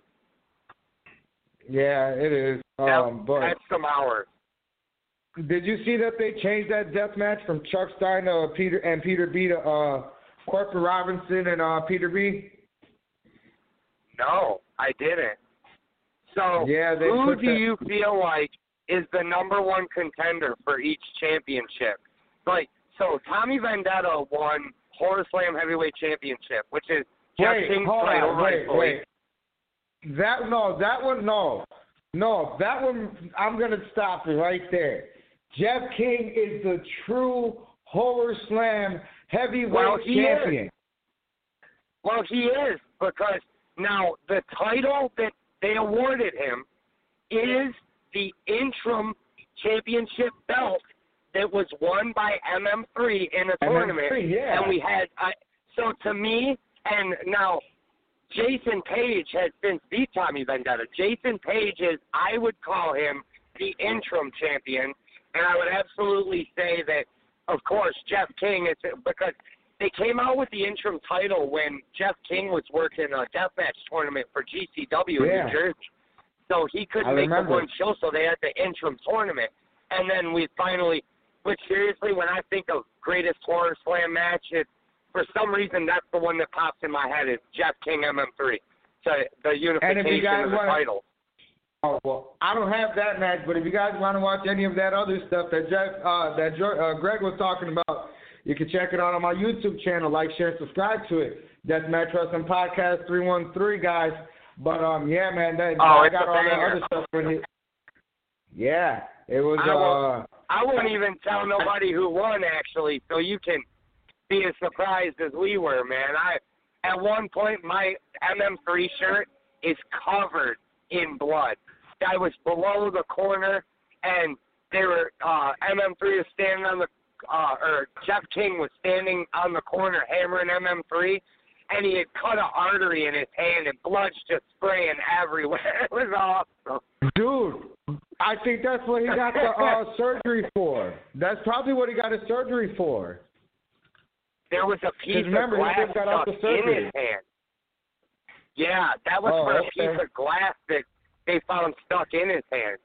Yeah, it is. But that's some hours. Did you see that they changed that death match from Chuck Stein to Peter B to Corporate Robinson and Peter B? No, I didn't. So who do you feel like is the number one contender for each championship? So Tommy Vendetta won Horror Slam Heavyweight Championship, which is Jeff King's title, rightfully. That one, I'm going to stop it right there. Jeff King is the true Horror Slam heavyweight champion. Well, he is, because now the title that they awarded him is the interim championship belt that was won by MM3 in a tournament. Yeah. And we had, so to me, and now Jason Page has since beat Tommy Vendetta. Jason Page is, I would call him the interim champion, and I would absolutely say that, of course, Jeff King, because they came out with the interim title when Jeff King was working a deathmatch tournament for GCW in New Jersey. So he couldn't make the one show, so they had the interim tournament. And then we finally, but seriously, when I think of greatest Horror Slam match, for some reason that's the one that pops in my head is Jeff King MM3. So the unification of the title. Oh, well, I don't have that match, but if you guys want to watch any of that other stuff that Greg was talking about, you can check it out on my YouTube channel. Like, share, and subscribe to it. Deathmatch Wrestling Podcast 313, guys. But yeah, man, I got all that other stuff in it. Yeah, it was. I won't even tell nobody who won, actually, so you can be as surprised as we were, man. At one point, my MM3 shirt is covered in blood. I was below the corner, and they were MM3 was standing on the or Jeff King was standing on the corner hammering MM3, and he had cut an artery in his hand, and blood's just spraying everywhere. It was awesome. Dude, I think that's what he got the surgery for. That's probably what he got his surgery for. There was a piece of glass stuck in his hand. Yeah, that was for a piece of glass that they found stuck in his hand.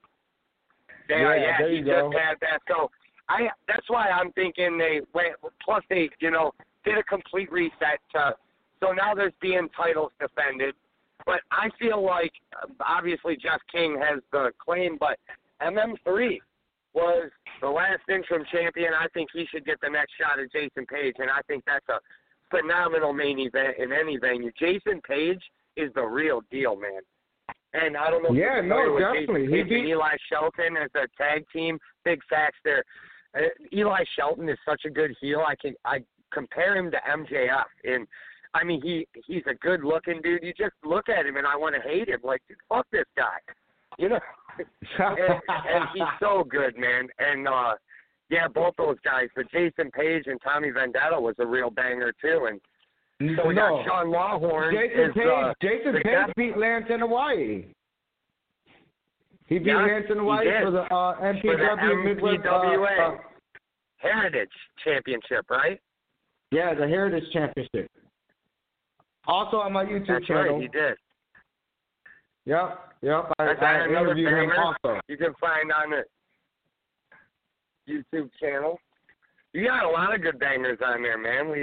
There he you just go. had that. So that's why I'm thinking they went. Plus, they did a complete reset. So now there's being titles defended. But I feel like obviously Jeff King has the claim, but MM3 was the last interim champion. I think he should get the next shot at Jason Page, and I think that's a phenomenal main event in any venue. Jason Page is the real deal, man. And I don't know. Definitely. He beat Eli Shelton as a tag team. Big facts there. Eli Shelton is such a good heel. I compare him to MJF, and I mean he's a good looking dude. You just look at him and I want to hate him. Like, dude, fuck this guy, and he's so good, man. And both those guys. But Jason Page and Tommy Vendetta was a real banger too. And so we got Sean Lawhorn. Jason Page beat Lance in Hawaii. He beat Lance in Hawaii for the MPW Midwest Heritage Championship, right? Yeah, the Heritage Championship. Also on my YouTube channel. Right, he did. Yep. I interviewed him also. You can find on the YouTube channel. You got a lot of good bangers on there, man.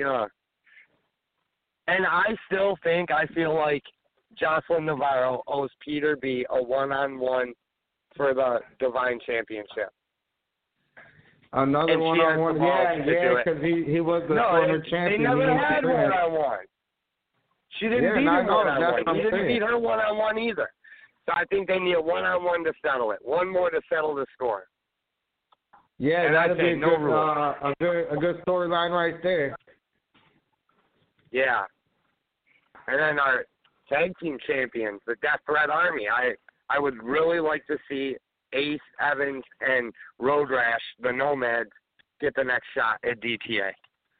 And I feel like Jocelyn Navarro owes Peter B a one-on-one for the Divine Championship. Another one-on-one, because he was the former champion. They never had one-on-one. She didn't beat him one-on-one. He didn't beat her one-on-one either. So I think they need a one-on-one to settle it. One more to settle the score. Yeah, and that'd be a good storyline right there. Yeah. And then our tag team champions, the Death Threat Army. I would really like to see Ace, Evans, and Road Rash, the Nomads, get the next shot at DTA.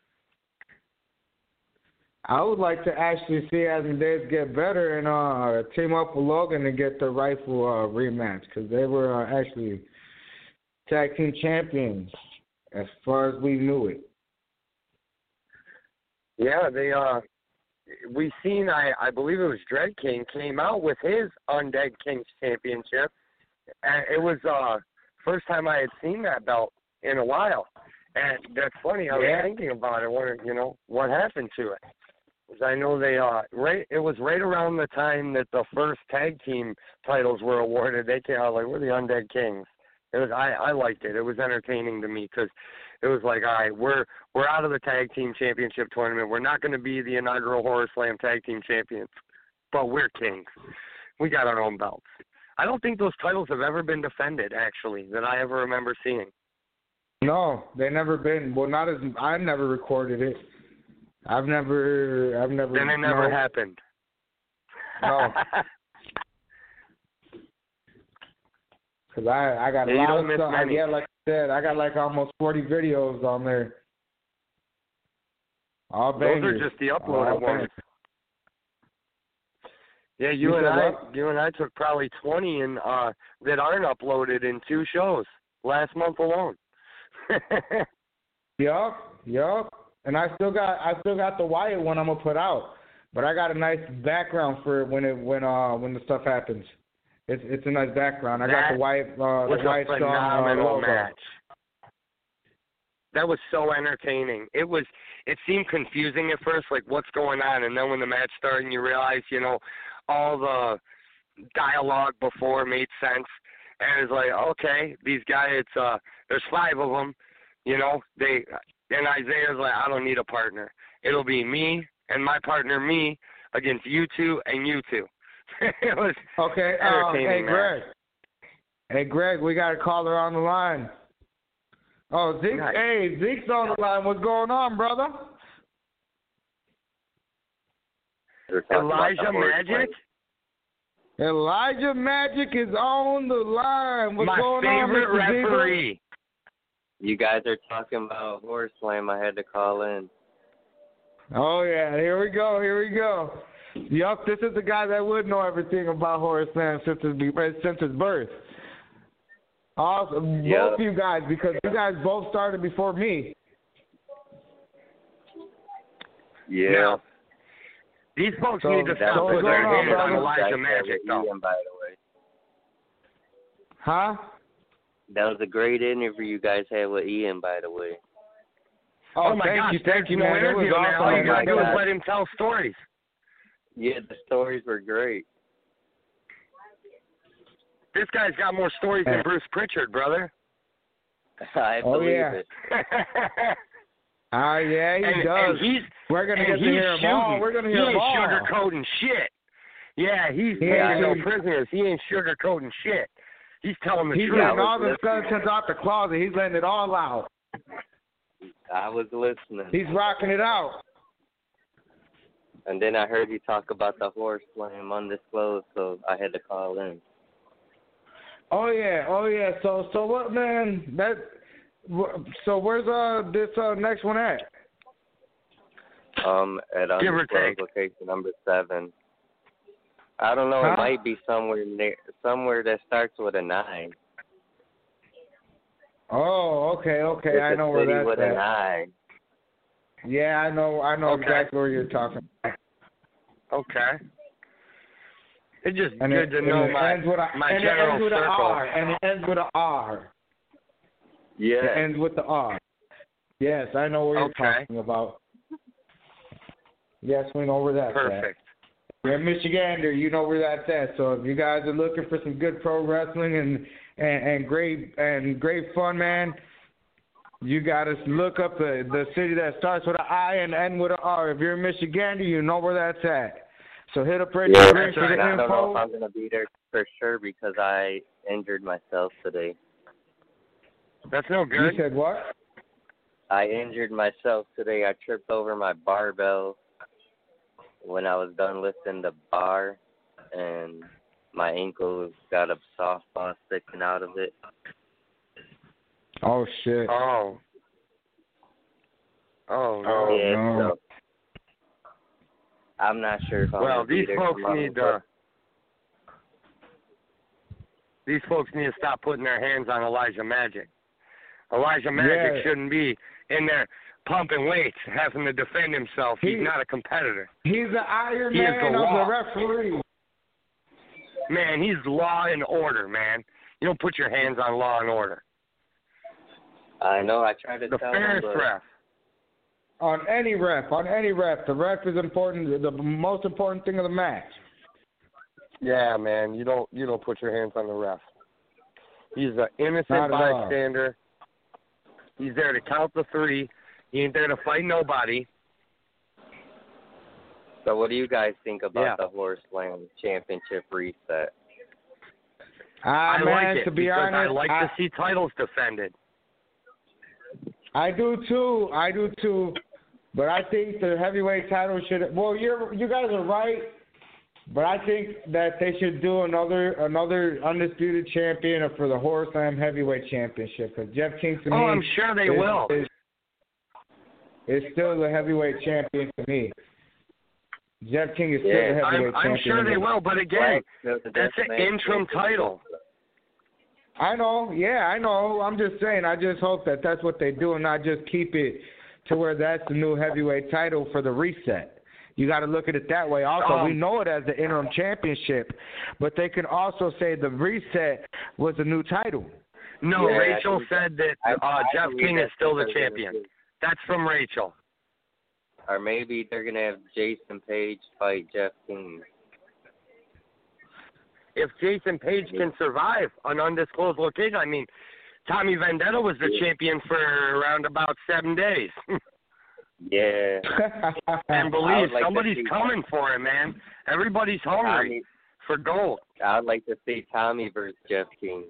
I would like to actually see as the days get better and team up with Logan and get the Rifle rematch, because they were actually tag team champions as far as we knew it. Yeah, we seen, I believe it was Dread King, came out with his Undead Kings Championship. And it was first time I had seen that belt in a while. And that's funny, I was thinking about it, what happened to it. Because I know it was right around the time that the first tag team titles were awarded. They came out like, we're the Undead Kings. I liked it. It was entertaining to me because it was like, all right, we're out of the tag team championship tournament. We're not going to be the inaugural Horror Slam tag team champions, but we're kings. We got our own belts. I don't think those titles have ever been defended, actually, that I ever remember seeing. No, they never been. Well, not as I've never recorded it. I've never. Then it never happened. No. Because I got a lot of stuff. Yeah, like I said, I got like almost 40 videos on there. All bangers. Those are just the uploaded ones. Yeah, you and I took probably 20 in that aren't uploaded in 2 shows last month alone. Yup. And I still got the Wyatt one I'm gonna put out, but I got a nice background for it when the stuff happens. It's a nice background. I got the Wyatt phenomenal match. That was so entertaining. It seemed confusing at first, like what's going on, and then when the match started, and you realize, all the dialogue before made sense, and it's like, okay, these guys, there's 5 of them, and Isaiah's like, I don't need a partner. It'll be me and my partner, me, against you 2 and you 2. It was okay. Hey, Greg, we got a caller on the line. Oh, Zeke. Nice. Hey, Zeke's on the line. What's going on, brother? Elijah Magic? Elijah Magic is on the line. What's going on, My favorite referee. You guys are talking about Horror Slam. I had to call in. Oh, yeah. Here we go. Yup, this is the guy that would know everything about Horror Slam since his birth. Awesome. Yep. Both of you guys, because you guys both started before me. Yeah. Now, these folks need to stop putting their hands on Elijah Magic, though. Ian, by the way. Huh? That was a great interview you guys had with Ian, by the way. Oh my gosh, thank you, man. All you gotta do is let him tell stories. Yeah, the stories were great. This guy's got more stories than Bruce Pritchard, brother. I believe it. Yeah, he does. We're going to get to hear him all. We're going to hear him all. He ain't sugarcoating shit. Yeah, he's taking no prisoners. He ain't sugarcoating shit. He's telling the truth. He's getting all the skeletons out the closet. He's letting it all out. I was listening. He's rocking it out. And then I heard you talk about the Horror Slam undisclosed, so I had to call in. Oh yeah. So what, man? So where's this next one at? At undisclosed location number 7. I don't know. It might be somewhere that starts with a 9. Oh, okay. It's I know where that's with at. A 9. Yeah, I know exactly where you're talking about. Okay. It's just and good to know my general circle. And it ends with an R. Yeah. It ends with the R. Yes, I know where you're talking about. Yes, we know where that's at. Perfect. You're a Michigander, you know where that's at. So if you guys are looking for some good pro wrestling and great fun, man, you got to look up the city that starts with an I and end with an R. If you're a Michigander, you know where that's at. So hit up Reggie Green for the info. I don't know if I'm going to be there for sure because I injured myself today. That's no good. You said what? I injured myself today. I tripped over my barbell when I was done lifting the bar, and my ankle got a soft spot sticking out of it. Oh, shit. Oh, no. Yeah, no. So I'm not sure if I'm Well, going to be there. These folks need to stop putting their hands on Elijah Magic. Elijah Magic shouldn't be in there pumping weights, having to defend himself. He's not a competitor. He's the Iron Man of the referee. Man, he's law and order, man. You don't put your hands on law and order. I know. I tried to the tell fairest him, but ref. On any ref. The ref is important. The most important thing of the match. Yeah, man. You don't put your hands on the ref. He's an innocent bystander. He's there to count the 3. He ain't there to fight nobody. So what do you guys think about the Horseland Championship reset? I man, like it to be because honest, I like to see titles defended. I do too. But I think the heavyweight title should. Well, you guys are right. But I think that they should do another undisputed champion for the Horseland Heavyweight Championship. Because Jeff King to me, I'm sure they will. Is still the heavyweight champion to me. Jeff King is still the heavyweight champion. I'm sure they will, but again, that's an interim title. I know, I know. I'm just saying, I just hope that that's what they do and not just keep it to where that's the new heavyweight title for the reset. You got to look at it that way. Also, we know it as the interim championship, but they can also say the reset was a new title. No, Rachel said that Jeff King is still the champion. That's from Rachel. Or maybe they're going to have Jason Page fight Jeff King. If Jason Page can survive an undisclosed location, I mean, Tommy Vendetta was the champion for around about 7 days. Yeah. And believe somebody's coming for him, man. Everybody's hungry for gold. I'd like to see Tommy versus Jeff King.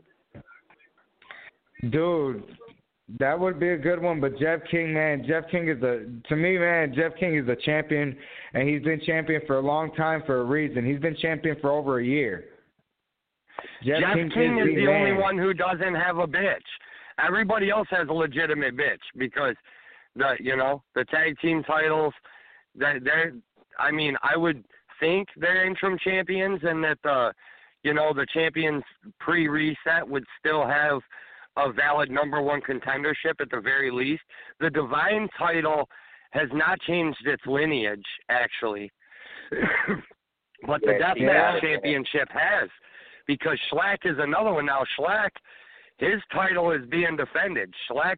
Dude, that would be a good one, but Jeff King is Jeff King is the champion, and he's been champion for a long time for a reason. He's been champion for over a year. Jeff King is the only one who doesn't have a bitch. Everybody else has a legitimate bitch because the tag team titles, I would think they're interim champions and that the champions pre-reset would still have a valid number one contendership at the very least. The Divine title has not changed its lineage, actually. But the Deathmatch Championship has, because Schlack is another one. Now, Schlack, his title is being defended. Schlack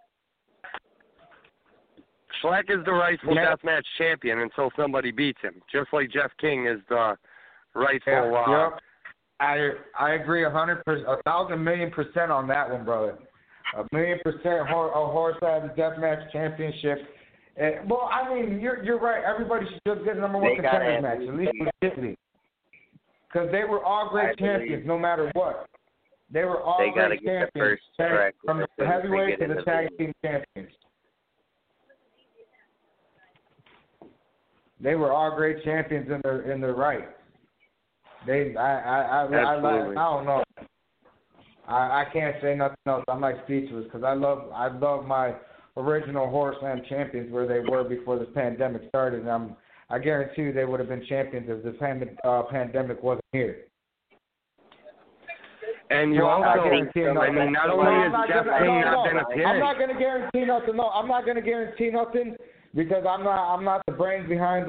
is the rightful deathmatch champion until somebody beats him, just like Jeff King is the rightful. I agree 100%, 1,000,000,000% on that one, brother. 1,000,000% Horseland Deathmatch Championship. Well, I mean, you're right. Everybody should just get a number one contenders match, at least legitimately, because they were all great champions, no matter what. They were all great champions, from the heavyweight to the tag team champions. They were all great champions in their right. I don't know. I can't say nothing else. I'm like speechless because I love my original Horseland champions where they were before this pandemic started. And I guarantee you they would have been champions if this pandemic wasn't here. And you also, not only is Jeff King not been appearing. I'm not going to guarantee nothing. No, I'm not going to guarantee nothing because I'm not the brains behind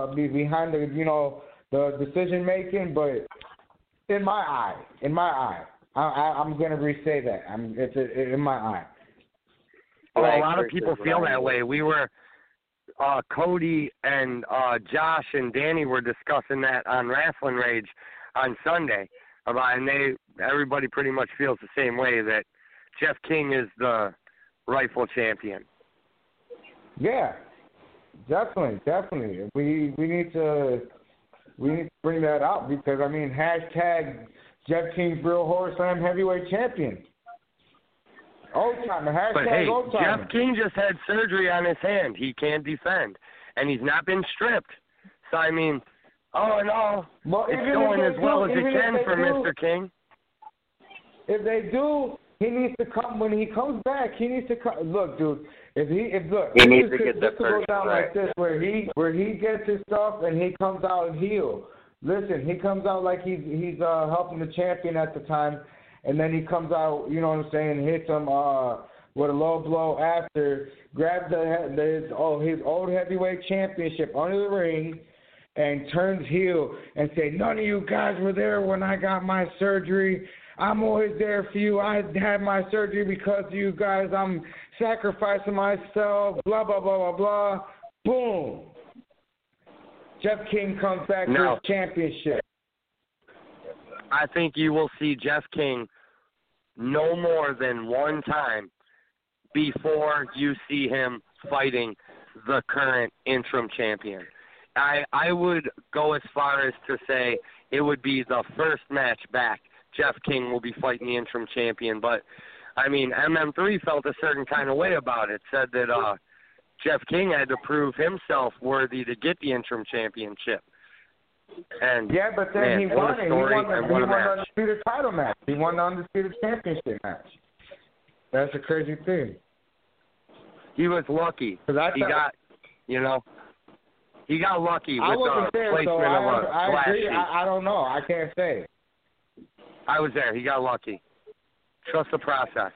the decision making. But in my eye, I'm going to re-say that. It's in my eye. Well, a lot of people feel that way. We were, Cody and Josh and Danny were discussing that on Wrestling Rage on Sunday. And everybody pretty much feels the same way, that Jeff King is the rightful champion. Yeah, definitely. We need to bring that out because hashtag Jeff King's Real Horseland Heavyweight Champion. Old timer, hashtag but hey, old timer. Jeff King just had surgery on his hand. He can't defend, and he's not been stripped. So all in all, it's going as well as it can for Mr. King. If they do, he needs to come. When he comes back, he needs to come. Look, dude, he needs to get the first go down like this, where he gets his stuff and he comes out and heel. Listen, he comes out like he's helping the champion at the time, and then he comes out, you know what I'm saying, hits him with a low blow after, grabs his old heavyweight championship under the ring, and turns heel and say, none of you guys were there when I got my surgery. I'm always there for you. I had my surgery because of you guys. I'm sacrificing myself, blah, blah, blah, blah, blah. Boom. Jeff King comes back to his championship. I think you will see Jeff King no more than one time before you see him fighting the current interim champion. I would go as far as to say it would be the first match back. Jeff King will be fighting the interim champion, but I mean, MM3 felt a certain kind of way about it. Said that Jeff King had to prove himself worthy to get the interim championship. And yeah, but then man, he what won a it. story He and what a won the match. undisputed title match. He won the undisputed championship match. That's a crazy thing. He was lucky. He got, he got lucky with I wasn't the there, placement so of a I glass agree. sheet. I don't know. I can't say. I was there. He got lucky. Trust the process.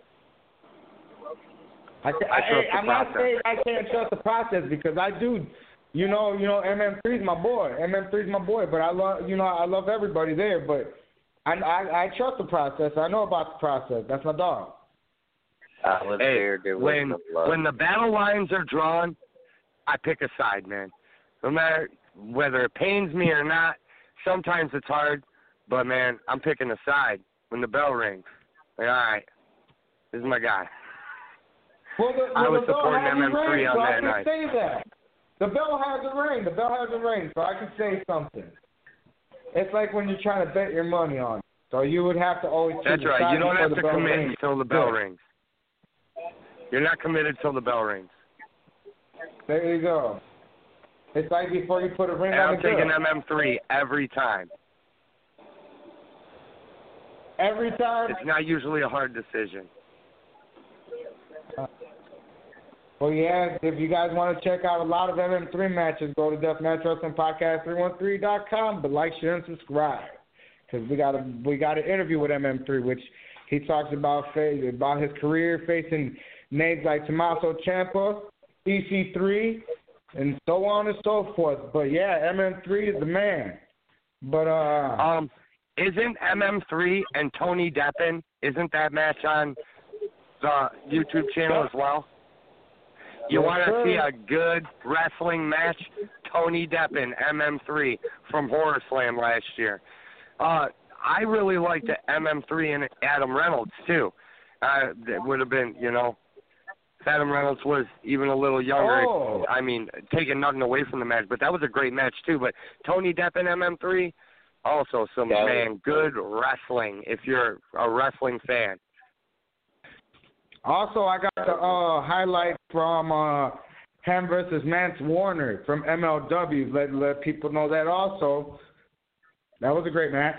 I'm not saying I can't trust the process because I do. MM3's my boy. MM3's my boy. But I love everybody there. But I trust the process. I know about the process. That's my dog. I was there. There was no love. When the battle lines are drawn, I pick a side, man. No matter whether it pains me or not. Sometimes it's hard, but man, I'm picking a side when the bell rings. Like, all right, this is my guy. I was supporting MM3 on that night. I can say that. The bell hasn't rang. The bell hasn't rang, so I can say something. It's like when you're trying to bet your money on it. So you would have to always choose. That's right. You don't have to commit rings. until the bell rings. You're not committed till the bell rings. There you go. It's like before you put a ring and on I'm the girl. taking MM3 every time. Every time? It's not usually a hard decision. Well, yeah, if you guys want to check out a lot of MM3 matches, go to Deathmatch Wrestling Podcast 313.com, but like, share, and subscribe. Because we got an interview with MM3, which he talks about his career facing names like Tommaso Ciampa, EC3, and so on and so forth. But yeah, MM3 is the man. But isn't MM3 and Tony Deppen, isn't that match on the YouTube channel as well? You want to see a good wrestling match? Tony Deppen, MM3 from Horror Slam last year. I really liked MM3 and Adam Reynolds too. It would have been, if Adam Reynolds was even a little younger. Oh. I mean, taking nothing away from the match, but that was a great match too. But Tony Deppen, MM3, also some good wrestling. If you're a wrestling fan. Also, I got the highlight from Ham versus Mance Warner from MLW. Let people know that also. That was a great match.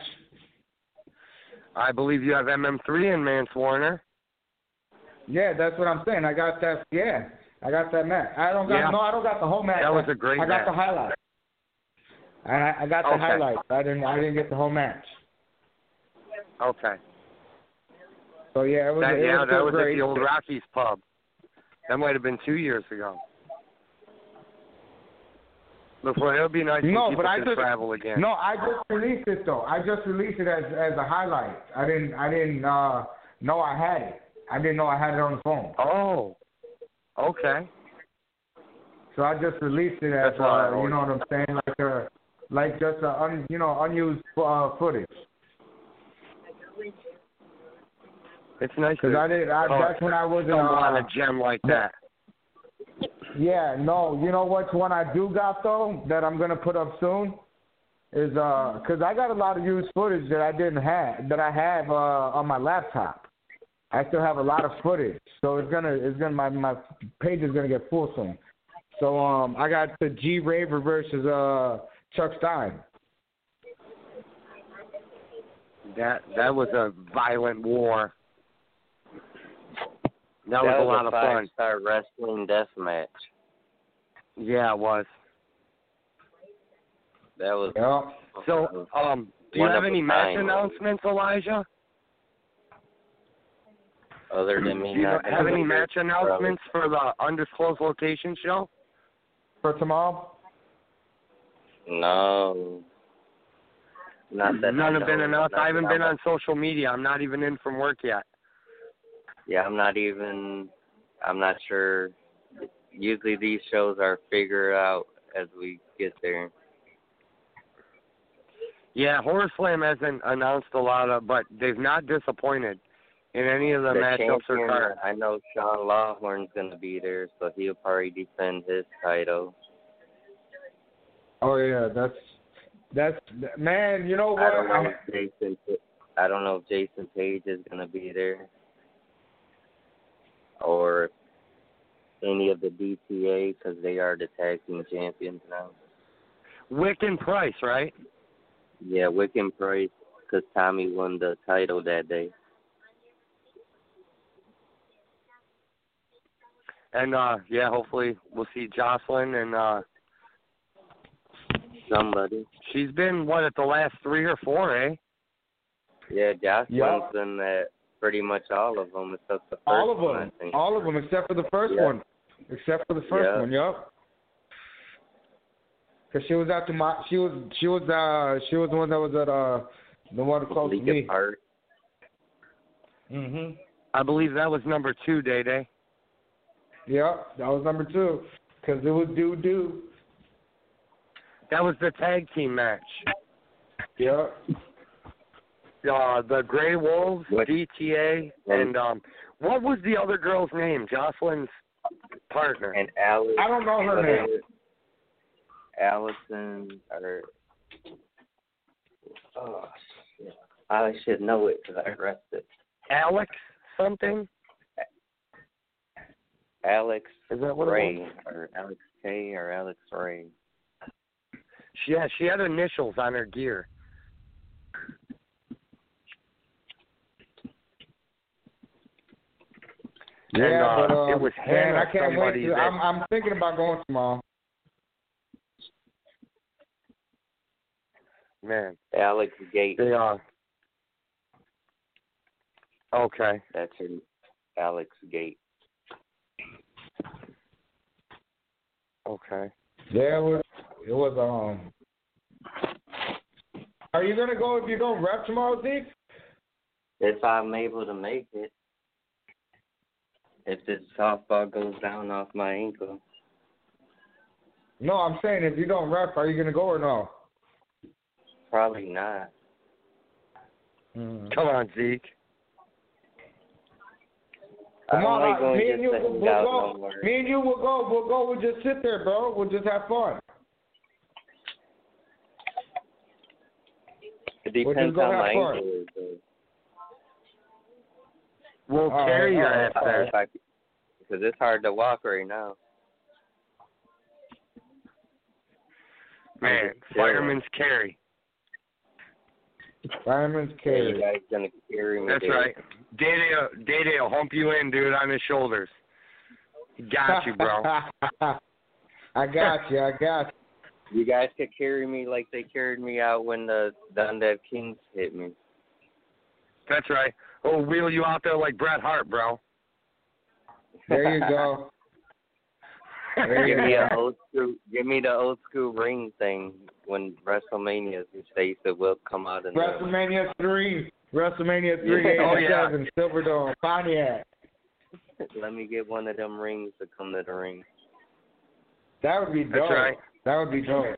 I believe you have MM3 and Mance Warner. Yeah, that's what I'm saying. I got that. Yeah, I got that match. I don't got the whole match. That was a great match. I got the highlights. I got the highlights. I didn't get the whole match. Okay. So yeah, it was. That was great. at the old Rockies pub. That might have been 2 years ago. Before it would be nice if people could travel again. No, I just released it though. I just released it as a highlight. I didn't know I had it. I didn't know I had it on the phone. Oh. Okay. So I just released it as you know what I'm saying, like just unused footage. It's nice because that's when I was on a gem like that. Yeah, no, you know what one I do got though that I'm gonna put up soon is because I got a lot of used footage that I have on my laptop. I still have a lot of footage, so my page is gonna get full soon. So I got the G Raver versus Chuck Stein. That was a violent war. That was a lot of fun. 5-star wrestling death match. Yeah, it was. That was. Yeah. So, do you have any match announcements, Elijah? Other than me, do you have any match announcements for the undisclosed location show for tomorrow? No. Not that. None have been announced. I haven't been on social media. I'm not even in from work yet. Yeah, I'm not sure. Usually these shows are figured out as we get there. Yeah, Horror Slam hasn't announced a lot but they've not disappointed in any of the matchups or cards. I know Sean Lawhorn's going to be there, so he'll probably defend his title. Oh yeah, that's man. You know what? I don't know if Jason Page is gonna be there, or any of the DTA because they are the tag team champions now. Wick and Price, right? Yeah, Wick and Price, because Tommy won the title that day. And yeah, hopefully we'll see Jocelyn and somebody. She's been at the last 3 or 4, eh? Yeah, Jocelyn's been at pretty much all of them except the first all of them. one, I think. All of them except for the first one. Except for the first one, yep. Cause she was at she was the one that was at the one close to me. Mhm. I believe that was number 2, Day Day. Yep, that was number 2. Cause it was do. That was the tag team match. Yep. The Grey Wolves, DTA, and what was the other girl's name? Jocelyn's partner. And Alice. I don't know her name. Allison, or shit. I should know it because I read it. Alex something. Alex Is that what Ray, it was? or Alex K, or Alex Ray. Yeah, she had initials on her gear. Yeah, and, but it was man, Hannah. I can't wait. That, I'm thinking about going tomorrow. Man, Alex Gate. they are. Okay. That's her. Alex Gate. Okay. Yeah, it was. Are you gonna go if you don't rep tomorrow, Zeke? If I'm able to make it. If this softball goes down off my ankle. No, I'm saying if you don't rep, are you gonna go or no? Probably not. Come on, Zeke. Come on, me and you will go. Me and you will go. We'll go. We'll just sit there, bro. We'll just have fun. It depends how my ankle is. We'll carry your ass there. Because it's hard to walk right now. Man, fireman's carry. Fireman's carry. You guys gonna carry me. That's dude. right. Day will hump you in, dude, on his shoulders. He got you, bro. I got you. You guys could carry me like they carried me out when the Undead Kings hit me. That's right. We'll wheel you out there like Bret Hart, bro. There you go. Give me the old school ring thing when WrestleMania they used to will come out in WrestleMania 3, Yeah. 87, Silverdome, Pontiac. Let me get one of them rings to come to the ring. That would be dope. That's right. That would be dope.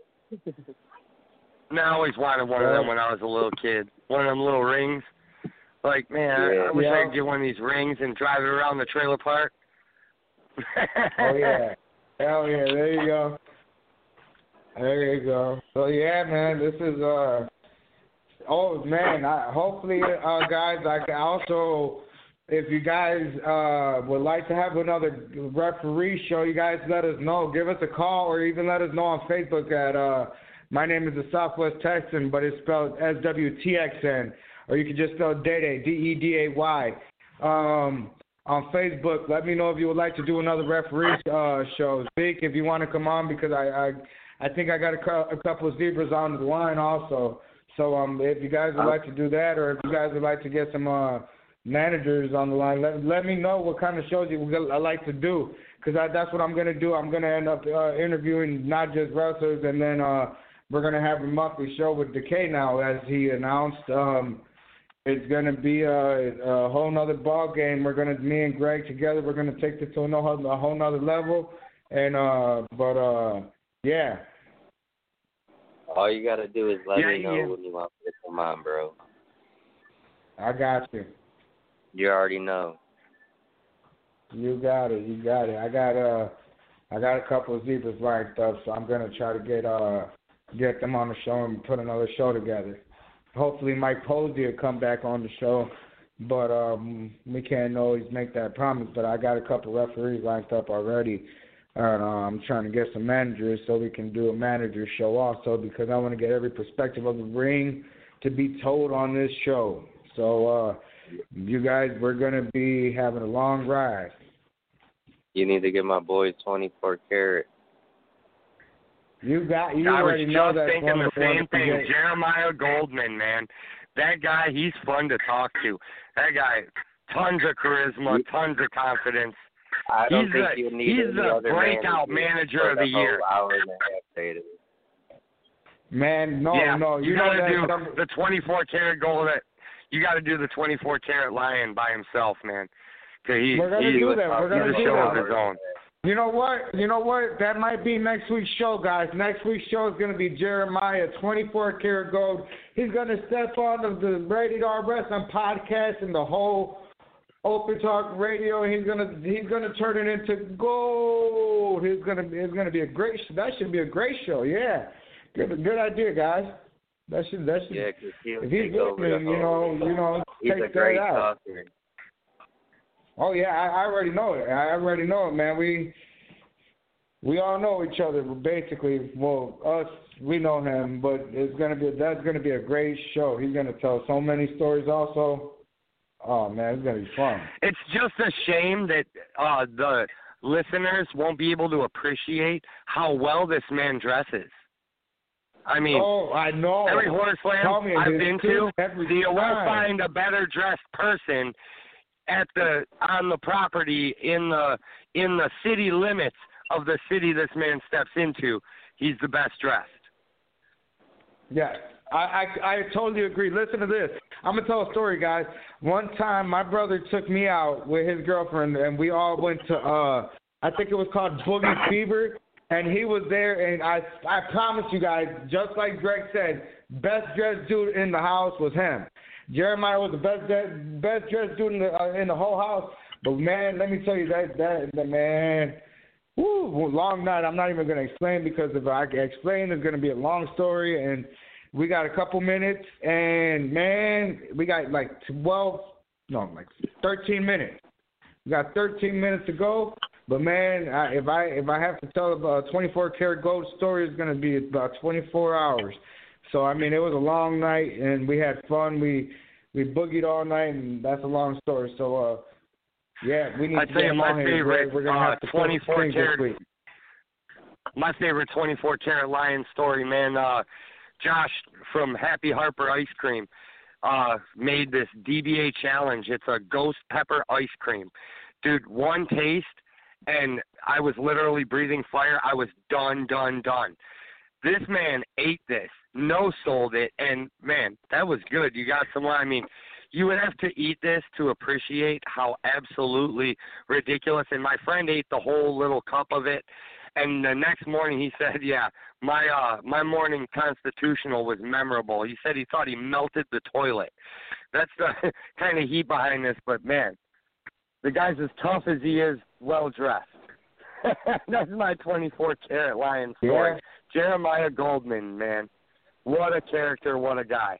I always wanted one of them when I was a little kid. One of them little rings. Like, man, I wish I could get one of these rings and drive it around the trailer park. Oh, yeah. Hell yeah. There you go. There you go. So, yeah, man, this is, oh, man, hopefully, guys, I can also, if you guys would like to have another referee show, you guys let us know. Give us a call or even let us know on Facebook at, my name is the Southwest Texan, but it's spelled SWTXN. Or you can just spell Day-Day, D-E-D-A-Y. On Facebook, let me know if you would like to do another referee show. Zeke, if you want to come on, because I think I got a couple of zebras on the line also. So if you guys would like to do that, or if you guys would like to get some managers on the line, let me know what kind of shows you would like to do, because that's what I'm going to do. I'm going to end up interviewing not just wrestlers, and then we're going to have a monthly show with Decay now, as he announced. It's going to be a whole nother ball game. Me and Greg together, we're going to take this to a whole nother level. And, yeah. All you got to do is let me know when you want to come on, bro. I got you. You already know. You got it. I got, I got a couple of zebras lined up, so I'm gonna try to get them on the show and put another show together. Hopefully Mike Posey will come back on the show, but we can't always make that promise. But I got a couple referees lined up already, and I'm trying to get some managers so we can do a manager show also, because I want to get every perspective of the ring to be told on this show. So you guys, we're gonna be having a long ride. You need to give my boy 24 karat. You I already was know just that's thinking one of the the same ones thing. to get. Jeremiah Goldman, man. That guy, he's fun to talk to. That guy, tons of charisma, tons of confidence. I don't think you need he's any the other breakout manager of the year. Hour and a half later. Man, no. You got to do that, the 24 karat gold. You got to do the 24 karat lion by himself, man. We're gonna do that. We're gonna do of that. his own. You know what? That might be next week's show, guys. Next week's show is going to be Jeremiah, 24 karat gold. He's going to step on the Rated R Wrestling podcast and the whole Open Talk Radio. He's gonna turn it into gold. It's gonna be a great. That should be a great show. Yeah, good idea, guys. That should. Yeah, because if he's listening, he's take a great that out. talker. Oh yeah, I already know it. Man. We all know each other basically. Well, us, we know him, but that's gonna be a great show. He's gonna tell so many stories also. Oh man, it's gonna be fun. It's just a shame that the listeners won't be able to appreciate how well this man dresses. I mean, I know. Every horse slam I've been to, you won't find a better dressed person on the property in the city limits of the city this man steps into. He's the best dressed. Yes, I totally agree. Listen to this. I'm gonna tell a story, guys. One time, my brother took me out with his girlfriend, and we all went to I think it was called Boogie Fever. And he was there, and I promise you guys, just like Greg said, best dressed dude in the house was him. Jeremiah was the best dressed dude in the whole house. But man, let me tell you that man, long night. I'm not even gonna explain, because if I explain, it's gonna be a long story. And we got a couple minutes, and man, we got like 13 minutes. We got 13 minutes to go. But man, if I have to tell about a 24 karat gold story, it's gonna be about 24 hours. So I mean, it was a long night, and we had fun. We boogied all night, and that's a long story. So yeah, we need to get my favorite We're gonna have to 24 karat. My favorite 24 karat lion story, man. Josh from Happy Harper Ice Cream made this DBA challenge. It's a ghost pepper ice cream, dude. One taste, and I was literally breathing fire. I was done. This man ate this, no-sold it, and, man, that was good. You got some, I mean, you would have to eat this to appreciate how absolutely ridiculous. And my friend ate the whole little cup of it, and the next morning he said, yeah, my morning constitutional was memorable. He said he thought he melted the toilet. That's the kind of heat behind this, but, man, the guy's as tough as he is well-dressed. That's my 24 karat lion story. Yeah. Jeremiah Goldman, man. What a character, what a guy.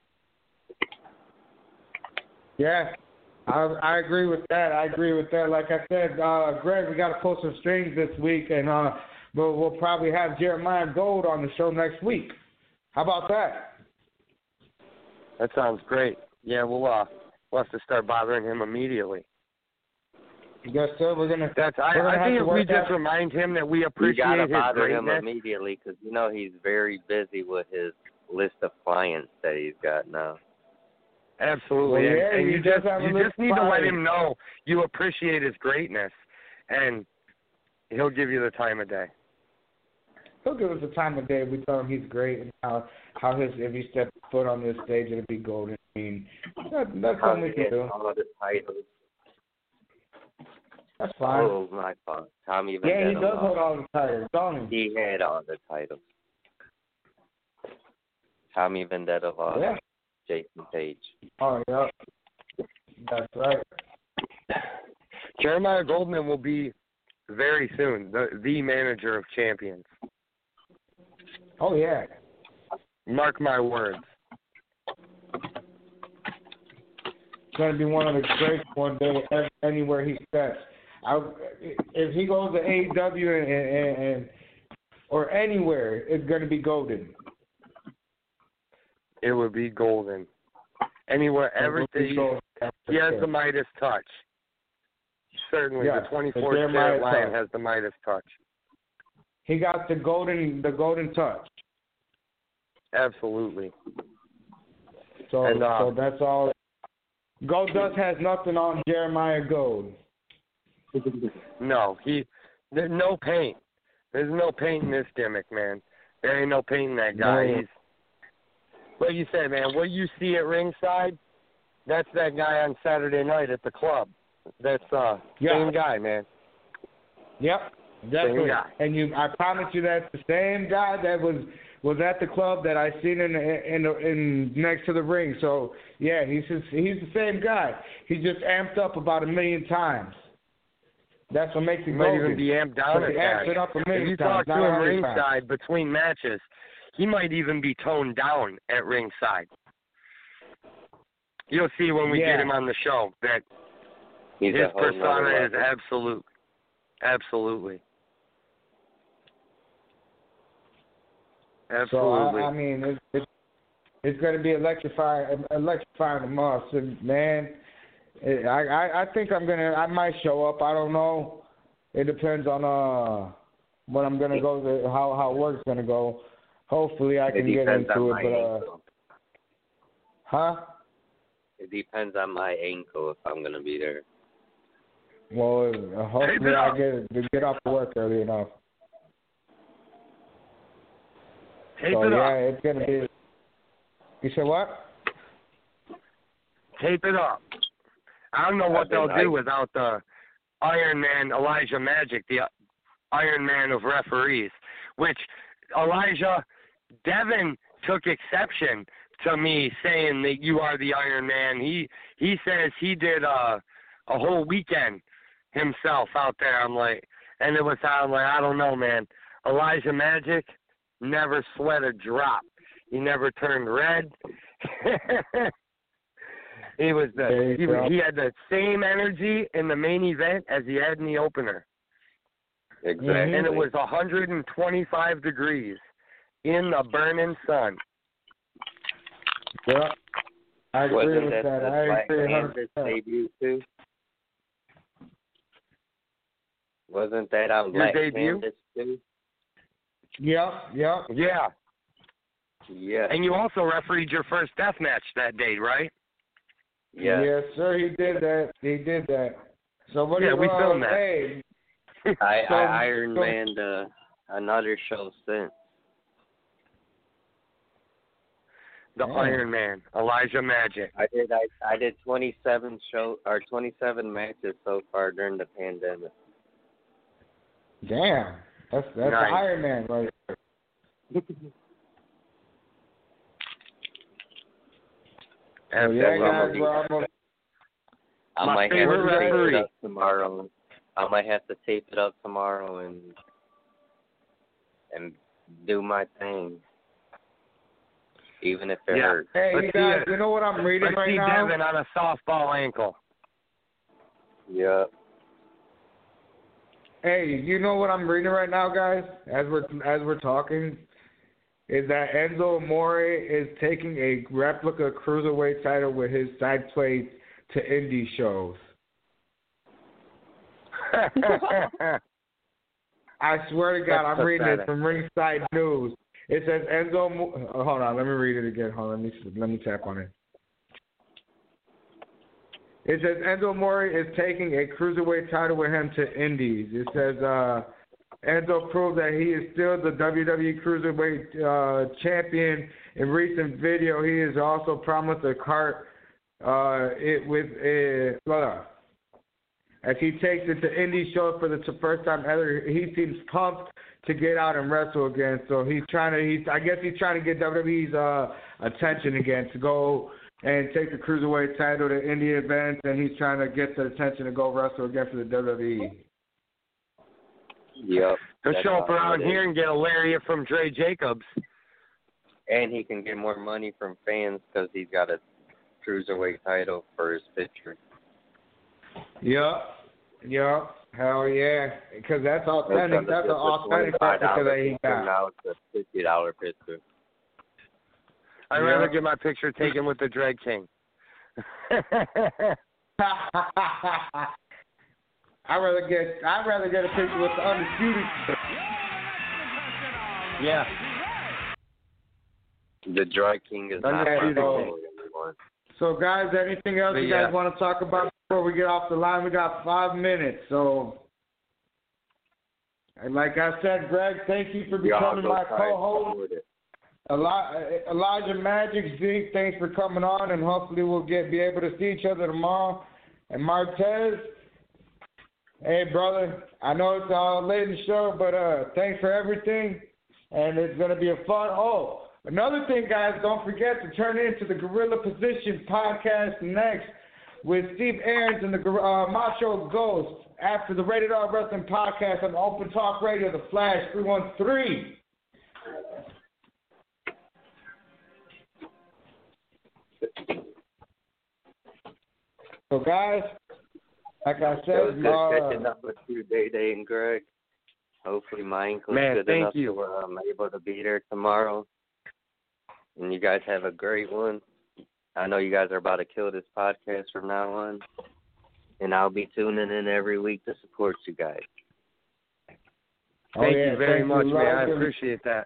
Yeah, I agree with that. Like I said, Greg, we got to pull some strings this week, and we'll probably have Jeremiah Gold on the show next week. How about that? That sounds great. Yeah, we'll have to start bothering him immediately. Yes, sir. We're gonna. I think if we just remind him that we appreciate his greatness. You gotta bother him immediately, because he's very busy with his list of clients that he's got now. Absolutely, well, yeah, and you just need to let him know you appreciate his greatness, and he'll give you the time of day. He'll give us the time of day. We tell him he's great, and how if he steps foot on this stage, it'll be golden. I mean, that's all we can do. All the titles. That's fine. Oh, my fault. Tommy Vendetta. Yeah, he does hold all the titles, don't he? He had all the titles. Tommy Vendetta lost. Yeah. Jason Page. Oh, yeah. That's right. Jeremiah Goldman will be very soon. The manager of champions. Oh yeah. Mark my words. It's going to be one of the greats one day anywhere he steps. If he goes to AEW and or anywhere, it's going to be golden. It would be golden. Anywhere, everything. He has the Midas touch. Certainly, yes, the 24-karat lion touch. has the Midas touch. He got the golden touch. Absolutely. So, and, so that's all. Goldust has nothing on Jeremiah Gold. No, there's no paint. There's no paint in this gimmick, man. There ain't no paint in that guy. No. He's, like you said, man, what you see at ringside, that's that guy on Saturday night at the club. That's same guy, man. Yep, definitely. Same guy. And I promise you, that's the same guy that was at the club that I seen in next to the ring. So yeah, he's the same guy. He's just amped up about 1,000,000 times. That's what makes it He might golden. even be amped down He at amps it up 1,000,000 If you times, talk to not him 100 times. ringside between matches, he might even be toned down at ringside. You'll see when we get him on the show that He's his a whole nother persona is level. absolutely. So I mean, it's going to be electrifying to us, and man. I think I might show up. I don't know. It depends on when I'm gonna go. How work's gonna go. Hopefully, I can get into it. But huh? It depends on my ankle if I'm gonna be there. Well, hopefully I get off to work early enough. Tape so it yeah, up. it's gonna be. You said what? Tape it up. I don't know what they'll do without the Iron Man Elijah Magic, the Iron Man of referees, which Devin took exception to me saying that you are the Iron Man. He says he did a whole weekend himself out there. I'm like, I don't know, man. Elijah Magic never sweat a drop. He never turned red. He had the same energy in the main event as he had in the opener. Exactly. And it was 125 degrees in the burning sun. Yeah, I agree with that. I agree 100%. Debut too? Wasn't that on Your Black debut? Canvas too? Yeah. Yeah. Yeah. And you also refereed your first death match that day, right? Yeah. Yes, sir. He did that. So what? Yeah, we filmed that. Hey, I Iron Manned another show since. The Iron Man, Elijah Magic. I did 27 matches so far during the pandemic. Damn, that's Nice. Iron Man right there. And Yeah, guys, we're almost. I My might have favorite to tape referee. it up tomorrow. I might have to tape it up tomorrow and do my thing, even if it hurts. Hey, Let's you see guys, it. you know what I'm reading Let's right see now? Devin on a softball ankle. Yeah. Hey, you know what I'm reading right now, guys? As we're talking, is that Enzo Amore is taking a replica cruiserweight title with his side plates to indie shows. I swear to God, That's I'm reading it pathetic. from Ringside News. It says hold on, let me read it again. Hold on, let me tap on it. It says Enzo Amore is taking a cruiserweight title with him to indies. It says Enzo proved that he is still the WWE Cruiserweight champion. In recent video, he has also promised a cart it with as he takes it to indie shows for the first time ever. He seems pumped to get out and wrestle again. So I guess he's trying to get WWE's attention again to go and take the Cruiserweight title to indie events, and he's trying to get the attention to go wrestle again for the WWE. Yep. He'll that's show up all around it here is. and get a lariat from Dre Jacobs. And he can get more money from fans because he's got a cruiserweight title for his picture. Yep. Hell yeah. Because that's authentic. That's an authentic picture that he got. Now it's a $50 picture. I'd rather get my picture taken with the Dread King. I'd rather get a picture with the Undisputed. Yeah. The Dread King is not Undisputed. everyone. So, guys, anything else you guys want to talk about before we get off the line? We got 5 minutes. So, and like I said, Greg, thank you for becoming my co-host. Elijah Magic, Zeke, thanks for coming on, and hopefully we'll be able to see each other tomorrow. And Martez, hey, brother, I know it's late in the show, but thanks for everything, and it's going to be a fun. Oh, another thing, guys, don't forget to turn into the Gorilla Position podcast next with Steve Aarons and the Macho Ghost after the Rated R Wrestling podcast on Open Talk Radio, The Flash 313. So, guys, like I said, it was good catching up with you, Day and Greg. Hopefully my ankle's good enough to where I'm able to be there tomorrow. And you guys have a great one. I know you guys are about to kill this podcast from now on. And I'll be tuning in every week to support you guys. Thank you very much, man. I appreciate that.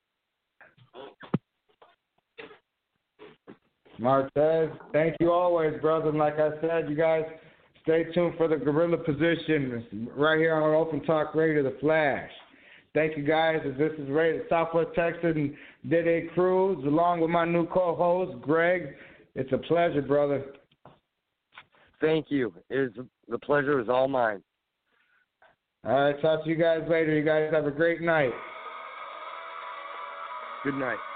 Martez, thank you always, brother. And like I said, you guys stay tuned for the Gorilla Position right here on Open Talk Radio, The Flash. Thank you, guys. This is Rated Southwest Texas and Dede Cruz, along with my new co-host, Greg. It's a pleasure, brother. Thank you. The pleasure is all mine. All right, talk to you guys later. You guys have a great night. Good night.